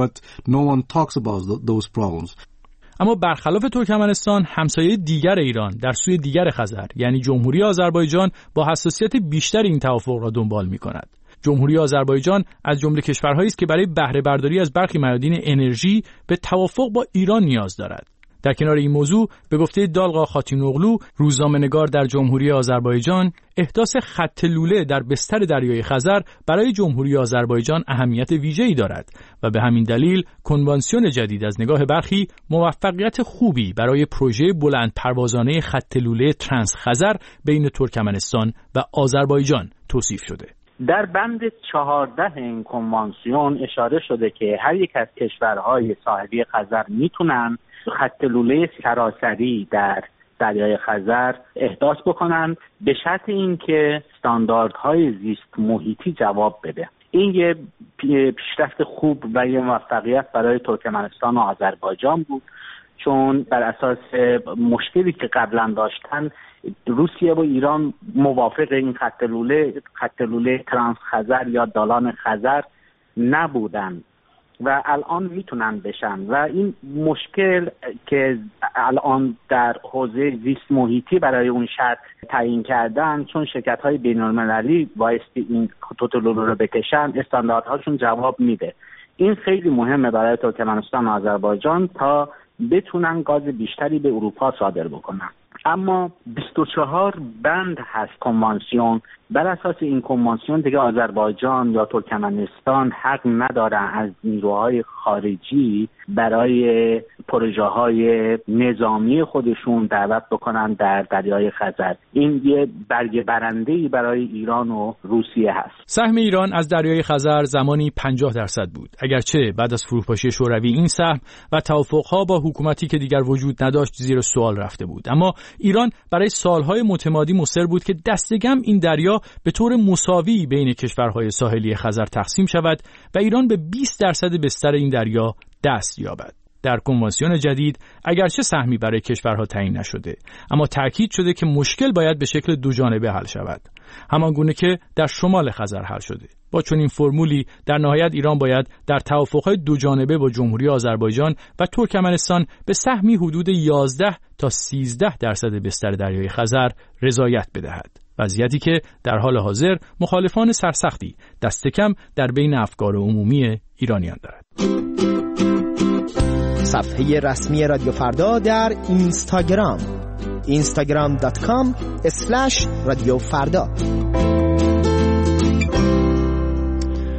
اما برخلاف ترکمنستان، همسایه دیگر ایران در سوی دیگر خزر یعنی جمهوری آذربایجان با حساسیت بیشتر این توافق را دنبال می‌کند. جمهوری آذربایجان از جمله کشورهایی است که برای بهره برداری از برخی میادین انرژی به توافق با ایران نیاز دارد. در کنار این موضوع به گفته دالقا خاتینوغلو، روزنامه‌نگار در جمهوری آذربایجان، احداث خط لوله در بستر دریای خزر برای جمهوری آذربایجان اهمیت ویژه‌ای دارد و به همین دلیل کنوانسیون جدید از نگاه برخی موفقیت خوبی برای پروژه بلند پروازانه خط لوله ترانس خزر بین ترکمنستان و آذربایجان توصیف شده. در بند 14 این کنوانسیون اشاره شده که هر یک از کشورهای ساحلی خزر میتونن خط لوله سراسری در دریای خزر احداث بکنن به شرط اینکه استانداردهای زیست محیطی جواب بده. این یه پیشرفت خوب و یه موفقیت برای ترکمنستان و آذربایجان بود، چون بر اساس مشکلی که قبلا داشتن روسیه و ایران موافق این خط لوله ترانس خزر یا دالان خزر نبودن و الان میتونن بشن و این مشکل که الان در حوزه زیست محیطی برای اون شرط تعیین کردن، چون شرکت‌های بین‌المللی بایستی این خطوط لوله رو بکشن، استانداردهاشون جواب میده. این خیلی مهمه برای ترکمنستان و آذربایجان تا بتونن گاز بیشتری به اروپا صادر بکنن. اما 24 بند هست کنوانسیون. بر اساس این کنوانسیون دیگه آذربایجان یا ترکمنستان حق ندارن از نیروهای خارجی برای پروژه‌های نظامی خودشون دعوت بکنن در دریای خزر. این یه برگ برنده‌ای برای ایران و روسیه هست. سهم ایران از دریای خزر زمانی 50% بود، اگرچه بعد از فروپاشی شوروی این سهم و توافق‌ها با حکومتی که دیگر وجود نداشت زیر سوال رفته بود. اما ایران برای سالهای متمادی مصر بود که دستگم این دریا به طور مساوی بین کشورهای ساحلی خزر تقسیم شود و ایران به 20% بستر این دریا دست یابد. در کنوانسیون جدید اگرچه سهمی برای کشورها تعیین نشده، اما تأکید شده که مشکل باید به شکل دو جانبه حل شود، همان گونه که در شمال خزر حل شده. با چنین فرمولی در نهایت ایران باید در توافق‌های دو جانبه با جمهوری آذربایجان و ترکمنستان به سهمی حدود 11 تا 13% بستر دریای خزر رضایت بدهد. وضعیتی که در حال حاضر مخالفان سرسختی دست کم در بین افکار عمومی ایرانیان دارد. صفحه رسمی رادیو فردا در اینستاگرام instagram.com/رادیو فردا.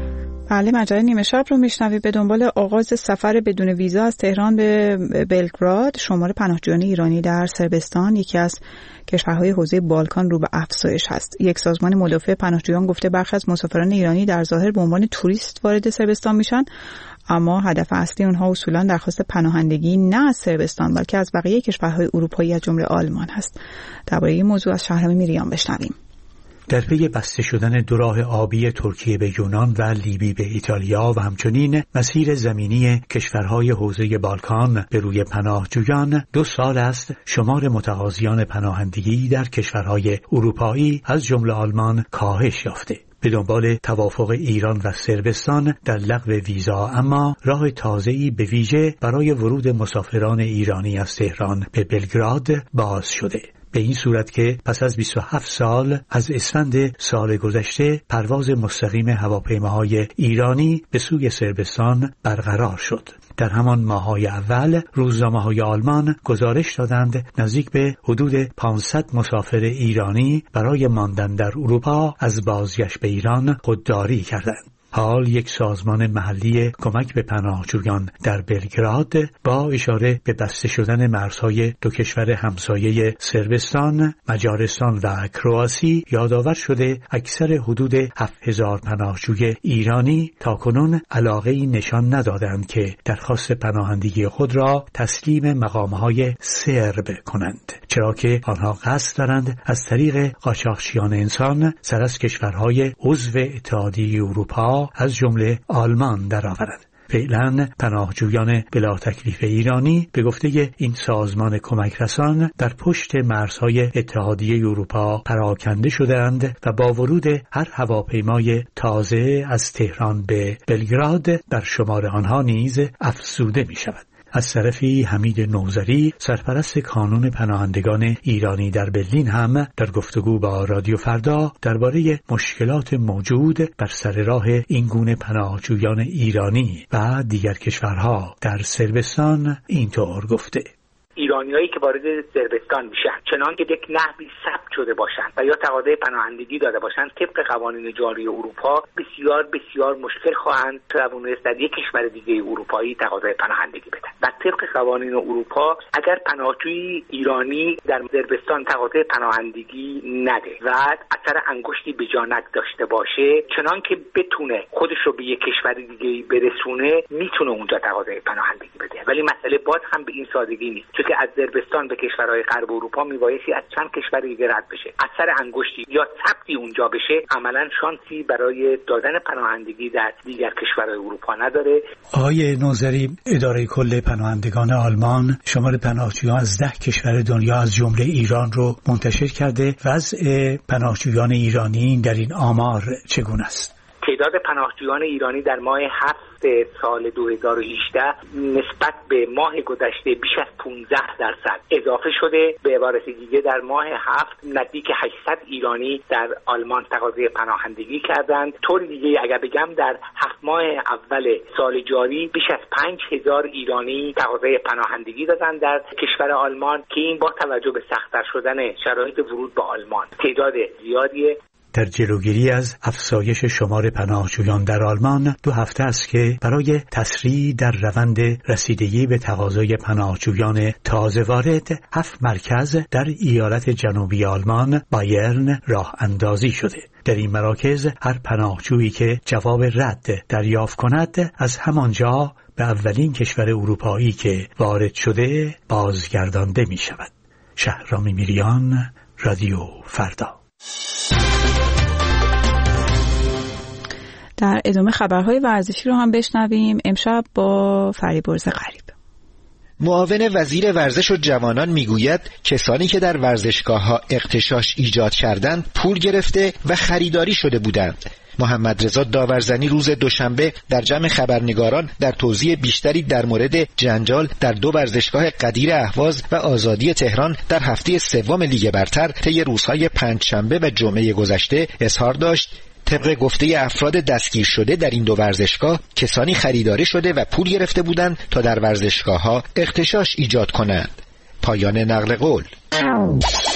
بله، مجله نیمه شب رو میشنوید. به دنبال آغاز سفر بدون ویزا از تهران به بلگراد، شمار پناهجویان ایرانی در صربستان یکی از کشورهای حوزه بالکان رو به افزایش هست. یک سازمان مدافع پناهجویان گفته برخی از مسافران ایرانی در ظاهر به عنوان توریست وارد صربستان میشن، اما هدف اصلی اونها اصولا درخواست پناهندگی نه از صربستان بلکه از بقیه کشورهای اروپایی از جمله آلمان هست. درباره این موضوع از شهرام میریان بشنویم. در پی بسته شدن دو راه آبی ترکیه به یونان و لیبی به ایتالیا و همچنین مسیر زمینی کشورهای حوزه بالکان به روی پناهجویان 2 سال است شمار متقاضیان پناهندگی در کشورهای اروپایی از جمله آلمان کاهش یافته. به دنبال توافق ایران و صربستان در لغو ویزا، اما راه تازه‌ای به ویژه برای ورود مسافران ایرانی از تهران به بلگراد باز شده. به این صورت که پس از 27 سال از اسفند سال گذشته پرواز مستقیم هواپیماهای ایرانی به سوی صربستان برقرار شد. در همان ماه‌های اول روزنامه‌های آلمان گزارش دادند نزدیک به حدود 500 مسافر ایرانی برای ماندن در اروپا از بازگشت به ایران خودداری کردند. حال یک سازمان محلی کمک به پناهجویان در بلگراد با اشاره به بسته شدن مرزهای 2 کشور همسایه صربستان، مجارستان و کرواسی یادآور شده اکثر حدود 7000 پناهجوی ایرانی تاکنون علاقه‌ای نشان ندادند که درخواست پناهندگی خود را تسلیم مقامهای سرب کنند، چرا که آنها قصد دارند از طریق قاچاقچیان انسان سر از کشورهای عضو اتحادیه اروپا از جمله آلمان درآورند. فعلا پناهجویان بلا تکلیف ایرانی به گفته این سازمان کمک رسان در پشت مرزهای اتحادیه اروپا پراکنده شدند و با ورود هر هواپیمای تازه از تهران به بلگراد بر شمار آنها نیز افزوده می شود. از طرفی حمید نوذری سرپرست کانون پناهندگان ایرانی در برلین هم در گفتگو با رادیو فردا درباره مشکلات موجود بر سر راه این گونه پناهجویان ایرانی و دیگر کشورها در صربستان اینطور گفته: ایرانیایی که وارد صربستان میشن چنان که یک نحوی ثبت شده باشند و یا تقاضای پناهندگی داده باشند، طبق قوانین جاری اروپا بسیار بسیار مشکل خواهند توانست در یک کشور دیگه اروپایی تقاضای پناهندگی بدن. و طبق قوانین اروپا اگر پناهجوی ایرانی در صربستان تقاضای پناهندگی نده و اثر انگشتی به جا داشته باشه، چنان که بتونه خودش رو به یک کشور دیگه برسونه، میتونه اونجا تقاضای پناهندگی بده. ولی مسئله باز هم به این سادگی نیست، چون که از صربستان به کشورهای غرب اروپا میبایستی از چند کشور دیگه رد بشه. اثر انگشتی یا ثبتی اونجا بشه، عملاً شانسی برای دادن پناهندگی در دیگر کشورهای اروپا نداره. آقای نوذری، اداره کل پناهندگان آلمان شمار پناهجویان از 10 کشور دنیا از جمله ایران رو منتشر کرده. وضع پناهجویان ایرانی در این آمار چگونه است؟ تعداد پناهجویان ایرانی در ماه 7 سال 2018 نسبت به ماه گذشته بیش از 15% اضافه شده. به عبارت دیگه در ماه 7 نزدیک 800 ایرانی در آلمان تقاضای پناهندگی کردند. طور دیگه اگر بگم در 7 ماه اول سال جاری بیش از 5000 ایرانی تقاضای پناهندگی دادند در کشور آلمان، که این با توجه به سخت‌تر شدن شرایط ورود به آلمان تعداد زیادیه. در جلوگیری از افزایش شمار پناهجویان در آلمان 2 هفته است که برای تسریع در روند رسیدگی به تقاضای پناهجویان تازه وارد 7 مرکز در ایالت جنوبی آلمان بایرن راه اندازی شده. در این مراکز هر پناهجویی که جواب رد دریافت کند از همانجا به اولین کشور اروپایی که وارد شده بازگردانده می شود. شهرام میریان، رادیو فردا. در ادامه خبرهای ورزشی رو هم بشنویم امشب با فریبرز غریب. معاون وزیر ورزش و جوانان میگوید کسانی که در ورزشگاه‌ها اغتشاش ایجاد کردند پول گرفته و خریداری شده بودند. محمد رضا داورزنی روز دوشنبه در جمع خبرنگاران در توضیح بیشتری در مورد جنجال در 2 ورزشگاه قدیر اهواز و آزادی تهران در هفته سوم لیگ برتر طی روزهای پنجشنبه و جمعه گذشته اظهار داشت طبق گفته افراد دستگیر شده در این 2 ورزشگاه کسانی خریداری شده و پول گرفته بودند تا در ورزشگاه‌ها اغتشاش ایجاد کنند. پایان نقل قول.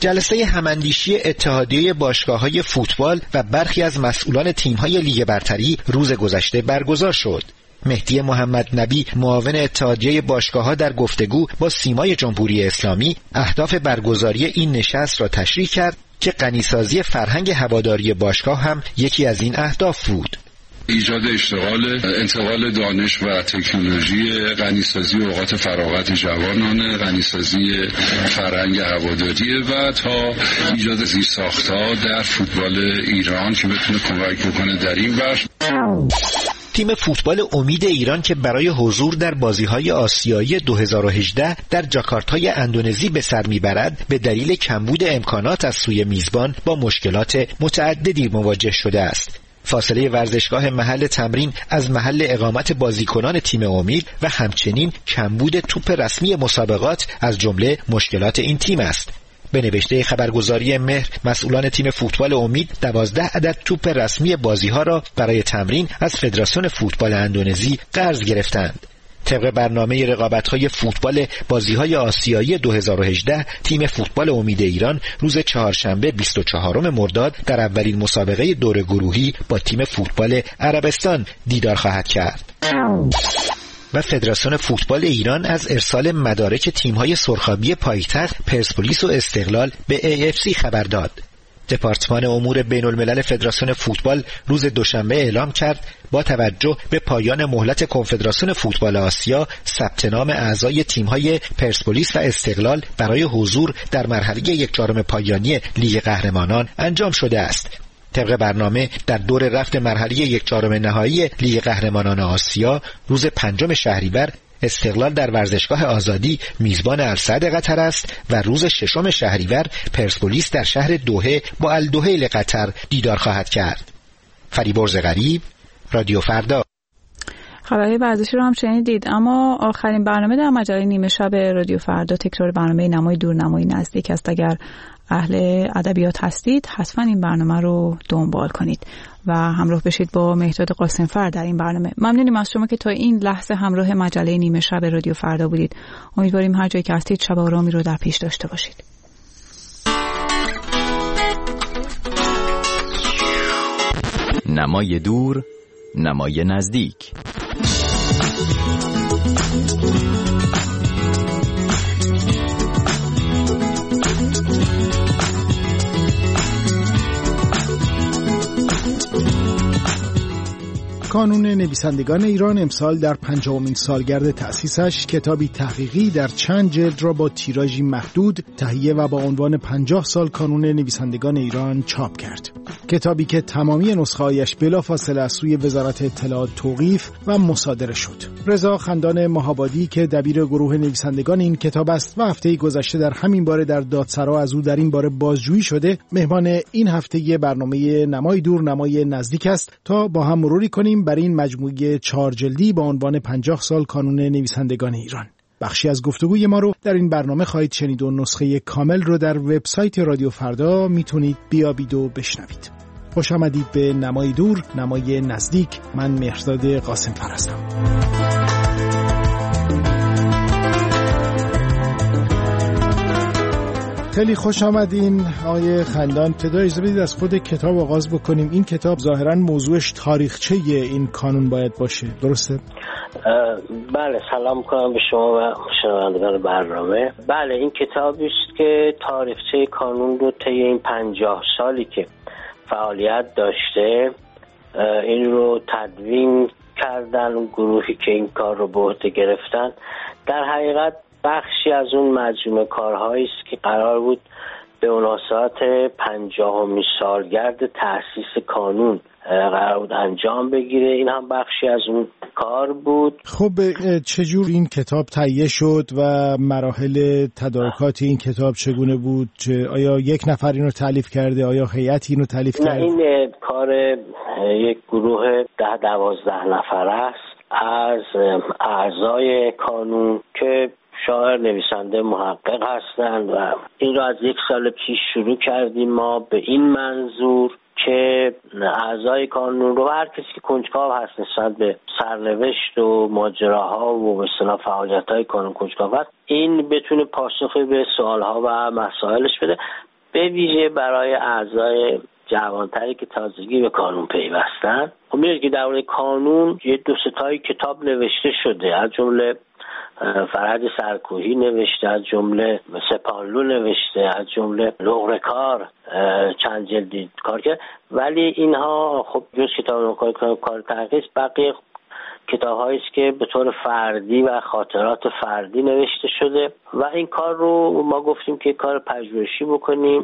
جلسه هماندیشی اتحادیه باشگاه‌های فوتبال و برخی از مسئولان تیم‌های لیگ برتری روز گذشته برگزار شد. مهدی محمد نبی معاون اتحادیه باشگاه‌ها در گفتگو با سیمای جمهوری اسلامی اهداف برگزاری این نشست را تشریح کرد که غنیسازی فرهنگ هواداری باشگاه هم یکی از این اهداف بود. ایجاد اشتغال، انتقال دانش و تکنولوژی، غنیسازی اوقات فراغت جوانان، غنیسازی فرهنگ هواداری و تا ایجاد زیرساخت‌ها در فوتبال ایران که بتونه کمک بکنه در این بخش. تیم فوتبال امید ایران که برای حضور در بازی‌های آسیایی 2018 در جاکارتای اندونزی به سر میبرد به دلیل کمبود امکانات از سوی میزبان با مشکلات متعددی مواجه شده است. فاصله ورزشگاه محل تمرین از محل اقامت بازیکنان تیم امید و همچنین کمبود توپ رسمی مسابقات از جمله مشکلات این تیم است. به نوشته خبرگزاری مهر، مسئولان تیم فوتبال امید 12 عدد توپ رسمی بازی‌ها را برای تمرین از فدراسیون فوتبال اندونزی قرض گرفتند. طبق برنامه رقابت‌های فوتبال بازی‌های آسیایی 2018 تیم فوتبال امید ایران روز چهارشنبه 24 مرداد در اولین مسابقه دور گروهی با تیم فوتبال عربستان دیدار خواهد کرد. و فدراسیون فوتبال ایران از ارسال مدارک تیم‌های سرخابی پایتخت، پرسپولیس و استقلال به AFC خبر داد. دپارتمان امور بین الملل فدراسیون فوتبال روز دوشنبه اعلام کرد با توجه به پایان مهلت کنفدراسیون فوتبال آسیا ثبت نام اعضای تیم‌های پرسپولیس و استقلال برای حضور در مرحله 1/4 پایانی لیگ قهرمانان انجام شده است. طبق برنامه در دور رفت مرحله 1/4 نهایی لیگ قهرمانان آسیا روز 5 شهریور استقلال در ورزشگاه آزادی میزبان السعد قطر است و روز 6 شهریور پرسپولیس در شهر دوحه با الدوحیل قطر دیدار خواهد کرد. فریبرز غریب، رادیو فردا. خبرهای ورزشی رو هم شنیدید، اما آخرین برنامه در مجله نیمه شب رادیو فردا تکرار برنامه نمای دور نمای نزدیک است. اگر اهل ادبیات هستید حتما این برنامه رو دنبال کنید و همراه بشید با مهداد قاسمفر در این برنامه. ممنونیم از شما که تا این لحظه همراه مجله نیمه شب رادیو فردا بودید. امیدواریم هر جایی که هستید شب آرامی رو در پیش داشته باشید. نمای دور، نمای نزدیک. کانون نویسندگان ایران امسال در 50مین سالگرد تأسیسش کتابی تحقیقی در چند جلد را با تیراژی محدود تهیه و با عنوان 50 سال کانون نویسندگان ایران چاپ کرد. کتابی که تمامی نسخه‌هایش بلافاصله از سوی وزارت اطلاعات توقیف و مصادره شد. رضا خندان ماهابادی که دبیر گروه نویسندگان این کتاب است و هفته گذشته در همین باره در دادسرا از او در این باره بازجویی شده، مهمان این هفته برنامه نمای دور نمای نزدیک است تا با هم مروری کنیم بر این مجموعه 4 جلدی با عنوان 50 سال کانون نویسندگان ایران. بخشی از گفتگوی ما رو در این برنامه خواهید شنید و نسخه کامل رو در وبسایت رادیو فردا میتونید بیابید و بشنوید. خوش آمدید به نمای دور نمای نزدیک. من مهرداد قاسمفر هستم. خیلی خوش آمدین آقای خندان. ابتدا اجازه بدید از خود کتاب آغاز بکنیم. این کتاب ظاهراً موضوعش تاریخچه این کانون باید باشه، درسته؟ بله، سلام کنم به شما و شنوندگان برنامه. بله، این کتابی است که تاریخچه کانون رو طی این 50 سالی که فعالیت داشته این رو تدوین کردن. اون گروهی که این کار رو به عهده گرفتن در حقیقت بخشی از اون مجموعه کارهایی است که قرار بود به مناسبت 50مین سالگرد تأسیس کانون قرار بود انجام بگیره. این هم بخشی از اون کار بود. خب چجور این کتاب تهیه شد و مراحل تدارکات این کتاب چگونه بود؟ آیا یک نفر اینو تالیف کرده؟ آیا هیئتی اینو تالیف کرده؟ نه، این کار یک گروه 10-12 نفر است از اعضای کانون که شاعر، نویسنده، محقق هستند و این رو از 1 سال پیش شروع کردیم ما به این منظور که اعضای کانون رو هر کسی که کنجکاو هست نسبت به سرنوشت و ماجراها و به اصطلاح فعالیت‌های کانون کنجکاو هست، این بتونه پاسخ به سوالها و مسائلش بده. به ویژه برای اعضای جوانتری که تازگی به کانون پیوستن. خب می‌دونید که در مورد کانون یه 2-3 تایی کتاب نوشته شده، از جمله فرهاد سرکوهی نوشته، از جمله سپانلو نوشته، از جمله لغرکار چند جلدی کار کرد، ولی اینها خب جز کتاب کار تحقیق بقیه کتاب‌هایی است که به طور فردی و خاطرات فردی نوشته شده و این کار رو ما گفتیم که کار پژوهشی بکنیم،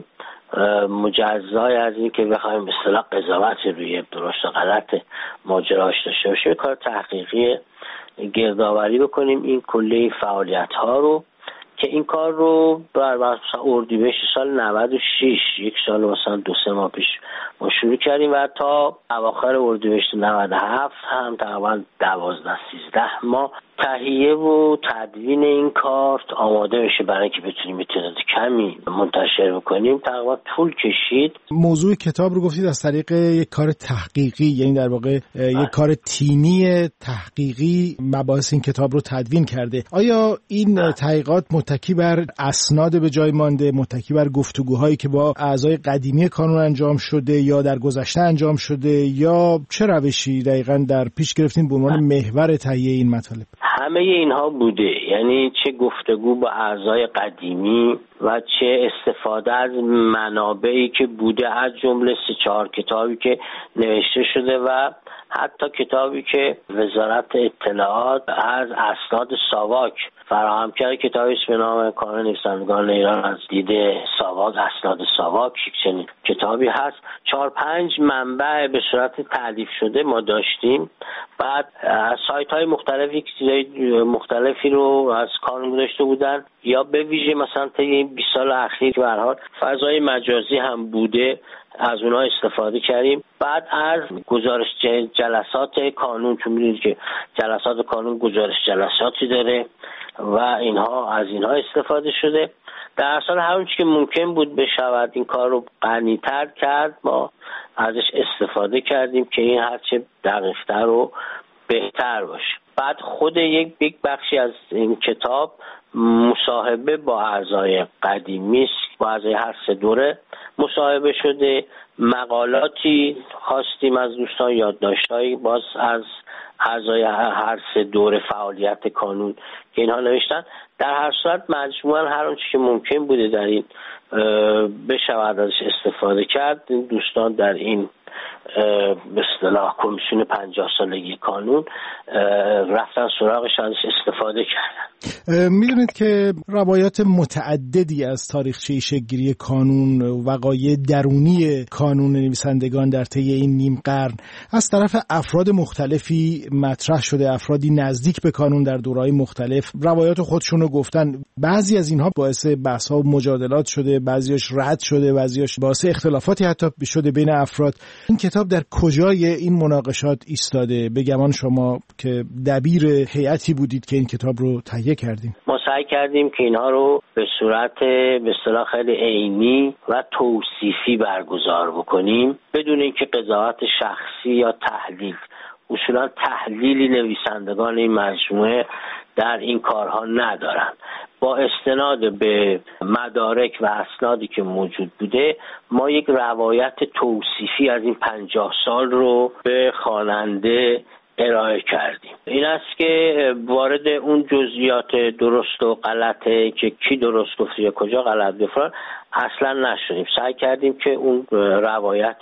مجزای از این که بخوایم به اصطلاح قضاوت روی درست و غلط ماجراش داشته باشیم، کار تحقیقی گردآوری بکنیم این کلی فعالیت‌ها رو که این کار رو مثلا اردیبهشت سال 96 یک سال مثلا 2-3 ماه پیش ما شروع کردیم و تا اواخر اردیبهشت 97 هم تقریبا 12-13 ماه تهیه و تدوین این کار آماده بشه برای اینکه بتونیم تعداد کمی منتشر بکنیم تقریبا طول کشید. موضوع کتاب رو گفتید از طریق یک کار تحقیقی، یعنی در واقع یک کار تیمی تحقیقی مباحث این کتاب رو تدوین کرده. آیا این تحقیقات متکی بر اسناد به جای مانده، متکی بر گفتگوهایی که با اعضای قدیمی کانون انجام شده یا در گذشته انجام شده یا چه روشی دقیقاً در پیش گرفتین به عنوان محور تهیه این مطالب؟ همه اینها بوده، یعنی چه گفتگو با اعضای قدیمی و چه استفاده از منابعی که بوده، از جمله 3-4 کتابی که نوشته شده و حتی کتابی که وزارت اطلاعات از اسناد ساواک فراهم کرده، کتابی به نام کانون نویسندگان ایران از دید ساواک، اسناد ساواک، چنین کتابی هست. 4-5 منبع به صورت تألیف شده ما داشتیم. بعد سایت‌های مختلفی چیزای مختلفی رو از کانون گذاشته بودن یا به ویژه مثلا طی این 20 سال اخیر به هر حال فضای مجازی هم بوده، از اونها استفاده کردیم. بعد از گزارش جلسات کانون، چون می‌دونید که جلسات کانون گزارش جلساتی داره و اینها از اینها استفاده شده. در اصل هر چیزی که ممکن بود بشود این کار رو غنی‌تر کرد ما ازش استفاده کردیم که این هرچه دقیق‌تر و بهتر باشه. بعد خود یک بخشی از این کتاب مصاحبه با اعضای قدیمی است، با اعضای هر 3 دوره مصاحبه شده، مقالاتی خواستیم از دوستان، یادداشت‌هایی باز از اعضای هر 3 دوره فعالیت کانون که اینها نوشتن. در هر صورت مجموعاً هر آنچه که ممکن بوده در این بشود ازش استفاده کرد. دوستان در این به اصطلاح کمیسیون 50 سالگی کانون رفتن سراغش ازش استفاده کردن. میدونید که روایات متعددی از تاریخچه شکل‌گیری کانون، وقایع درونی کانون نویسندگان در طی این نیم قرن از طرف افراد مختلفی مطرح شده، افرادی نزدیک به کانون در دوره‌های مختلف روایات خودشون رو گفتن. بعضی از اینها باعث بحث‌ها و مجادلات شده، بعضیاش رد شده، بعضیاش باعث اختلافاتی حتی شده بین افراد. این کتاب در کجای این مناقشات ایستاده؟ به گمان شما که دبیر هیئتی بودید که این کتاب رو تهیه کردیم. ما سعی کردیم که اینها رو به صورت به اصطلاح خیلی عینی و توصیفی برگزار بکنیم بدون اینکه قضاوت شخصی یا تحلیل. اصولا تحلیلی نویسندگان این مجموعه در این کارها ندارن. با استناد به مدارک و اسنادی که موجود بوده ما یک روایت توصیفی از این 50 سال رو به خواننده ارائه کردیم. این است که وارد اون جزئیات درست و غلطه که کی درست گفته یا کجا غلط گفته اصلا نشدیم. سعی کردیم که اون روایت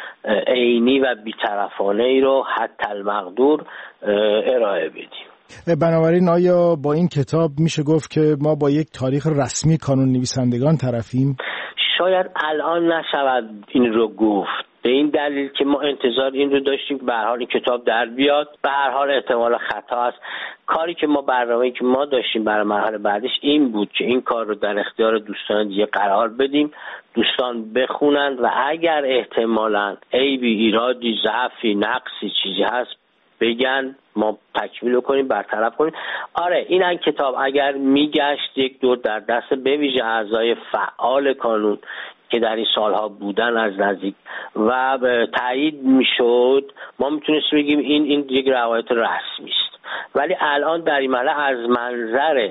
عینی و بی‌طرفانه ای رو حتی المقدور ارائه بدیم. بنابراین آیا با این کتاب میشه گفت که ما با یک تاریخ رسمی کانون نویسندگان طرفیم؟ شاید الان نشود این رو گفت، به این دلیل که ما انتظار این رو داشتیم که به هر حال این کتاب در بیاد. به هر حال احتمال خطا است. کاری که ما برنامه‌ای که ما داشتیم برای مرحله بعدش این بود که این کار رو در اختیار دوستان دیگه قرار بدیم، دوستان بخونند و اگر احتمالاً عیبی، ایرادی، ضعفی، نقصی چیزی هست بگن، ما تکمیل کنیم، برطرف کنیم. آره این کتاب اگر میگشت یک دور در دست به ویژه اعضای فعال کانون که در این سالها بودن از نزدیک و تایید میشد، ما میتونستیم بگیم این یک روایت رسمی است. ولی الان در این مرحله از منظر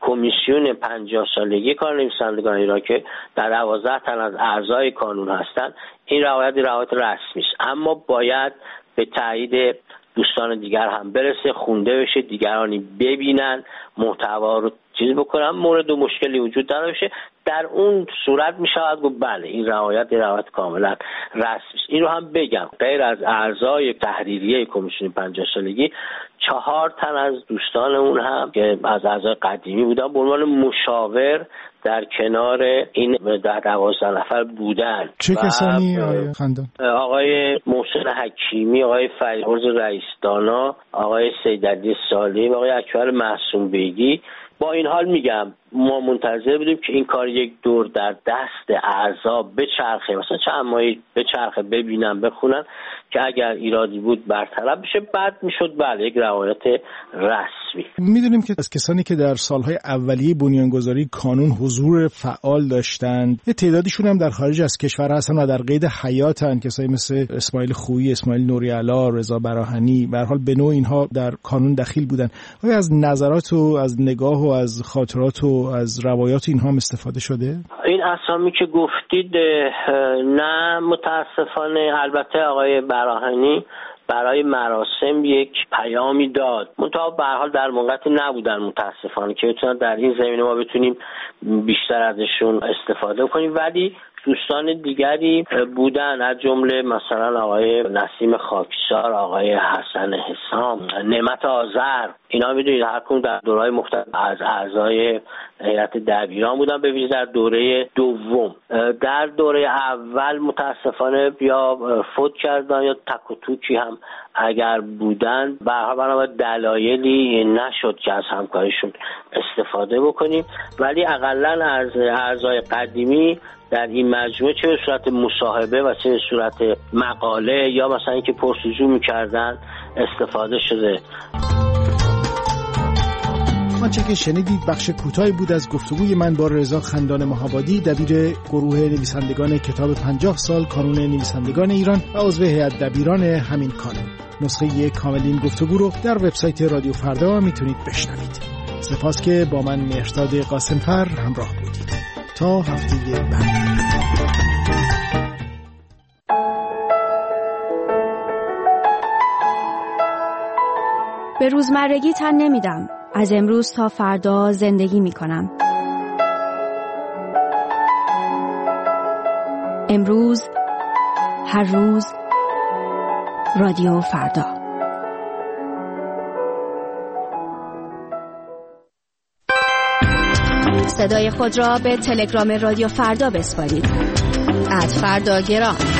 کمیسیون 50 سالگی کار نویسندگان ایران که در 12 تن از اعضای کانون هستند، این روایت رسمی است، اما باید به تایید دوستان دیگر هم برسه، خونده بشه، دیگرانی ببینن، محتوا رو چیز بکنن، مورد و مشکلی وجود نداره. در اون صورت می شود گفت بله این روایت کاملا رسمی است. این رو هم بگم غیر از اعضای تحریریه کمیسیون 50 سالگی 4 تن از دوستانمون هم که از اعضای قدیمی بودن به عنوان مشاور در کنار این 12 نفر بودن. چه کسانی آقای خندان؟ آقای محسن حکیمی، آقای فریحرز رئیسدانا، آقای سیدعلی صالحی و آقای اکبر معصوم بیگی. با این حال میگم ما منتظر بودیم که این کار یک دور در دست اعضا بچرخه، مثلا چند ماهی بچرخه، ببینن، بخونن که اگر ایرادی بود برطرف بشه، بعد میشد بله یک روایت رسمی. میدونیم که از کسانی که در سالهای اولیه بنیانگذاری کانون حضور فعال داشتند، یه تعدادیشون هم در خارج از کشور هستن و در قید حیاتن، کسایی مثل اسماعیل خویی، اسماعیل نوری‌علا، رضا براهنی، به هر حال به نوع اینها در کانون دخیل بودن. آیا از نظرات و از نگاه و از خاطرات و از روایات اینها هم استفاده شده؟ این اسامی که گفتید نه متاسفانه. البته آقای براهنی برای مراسم یک پیامی داد، منتها به هر حال در موقعیت نبودن متاسفانه که بتونن در این زمینه ما بتونیم بیشتر ازشون استفاده کنیم، ولی دوستان دیگری بودن از جمله مثلا آقای نسیم خاکسار، آقای حسن حسام، نعمت آذر. اینا میدونید هر کدوم در دوره‌های مختلف از اعضای هیئت دبیران بودن، به ویژه در دوره دوم. در دوره اول متاسفانه یا فوت کردن یا تک و توکی هم اگر بودن، به هر حال دلایلی نشد که از همکاریشون استفاده بکنیم، ولی اقلن از اعضای قدیمی در این مجموعه چه به صورت مصاحبه و چه به صورت مقاله یا مثلا اینکه پرسجو می‌کردن استفاده شده. آنچه که شنیدید بخش کوتاهی بود از گفتگوی من با رضا خندان مهابادی، دبیر گروه نویسندگان کتاب 50 سال کانون نویسندگان ایران و عضو هیئت دبیران همین کانون. نسخه کامل این گفتگو رو در وبسایت رادیو فردا میتونید بشنوید. سپاس که با من مهرداد قاسمفر همراه بودید. تا هفته بعد. به روزمرگی تن نمیدم. از امروز تا فردا زندگی می کنم. امروز، هر روز، رادیو فردا. صدای خود را به تلگرام رادیو فردا بسپارید. @فرداگرام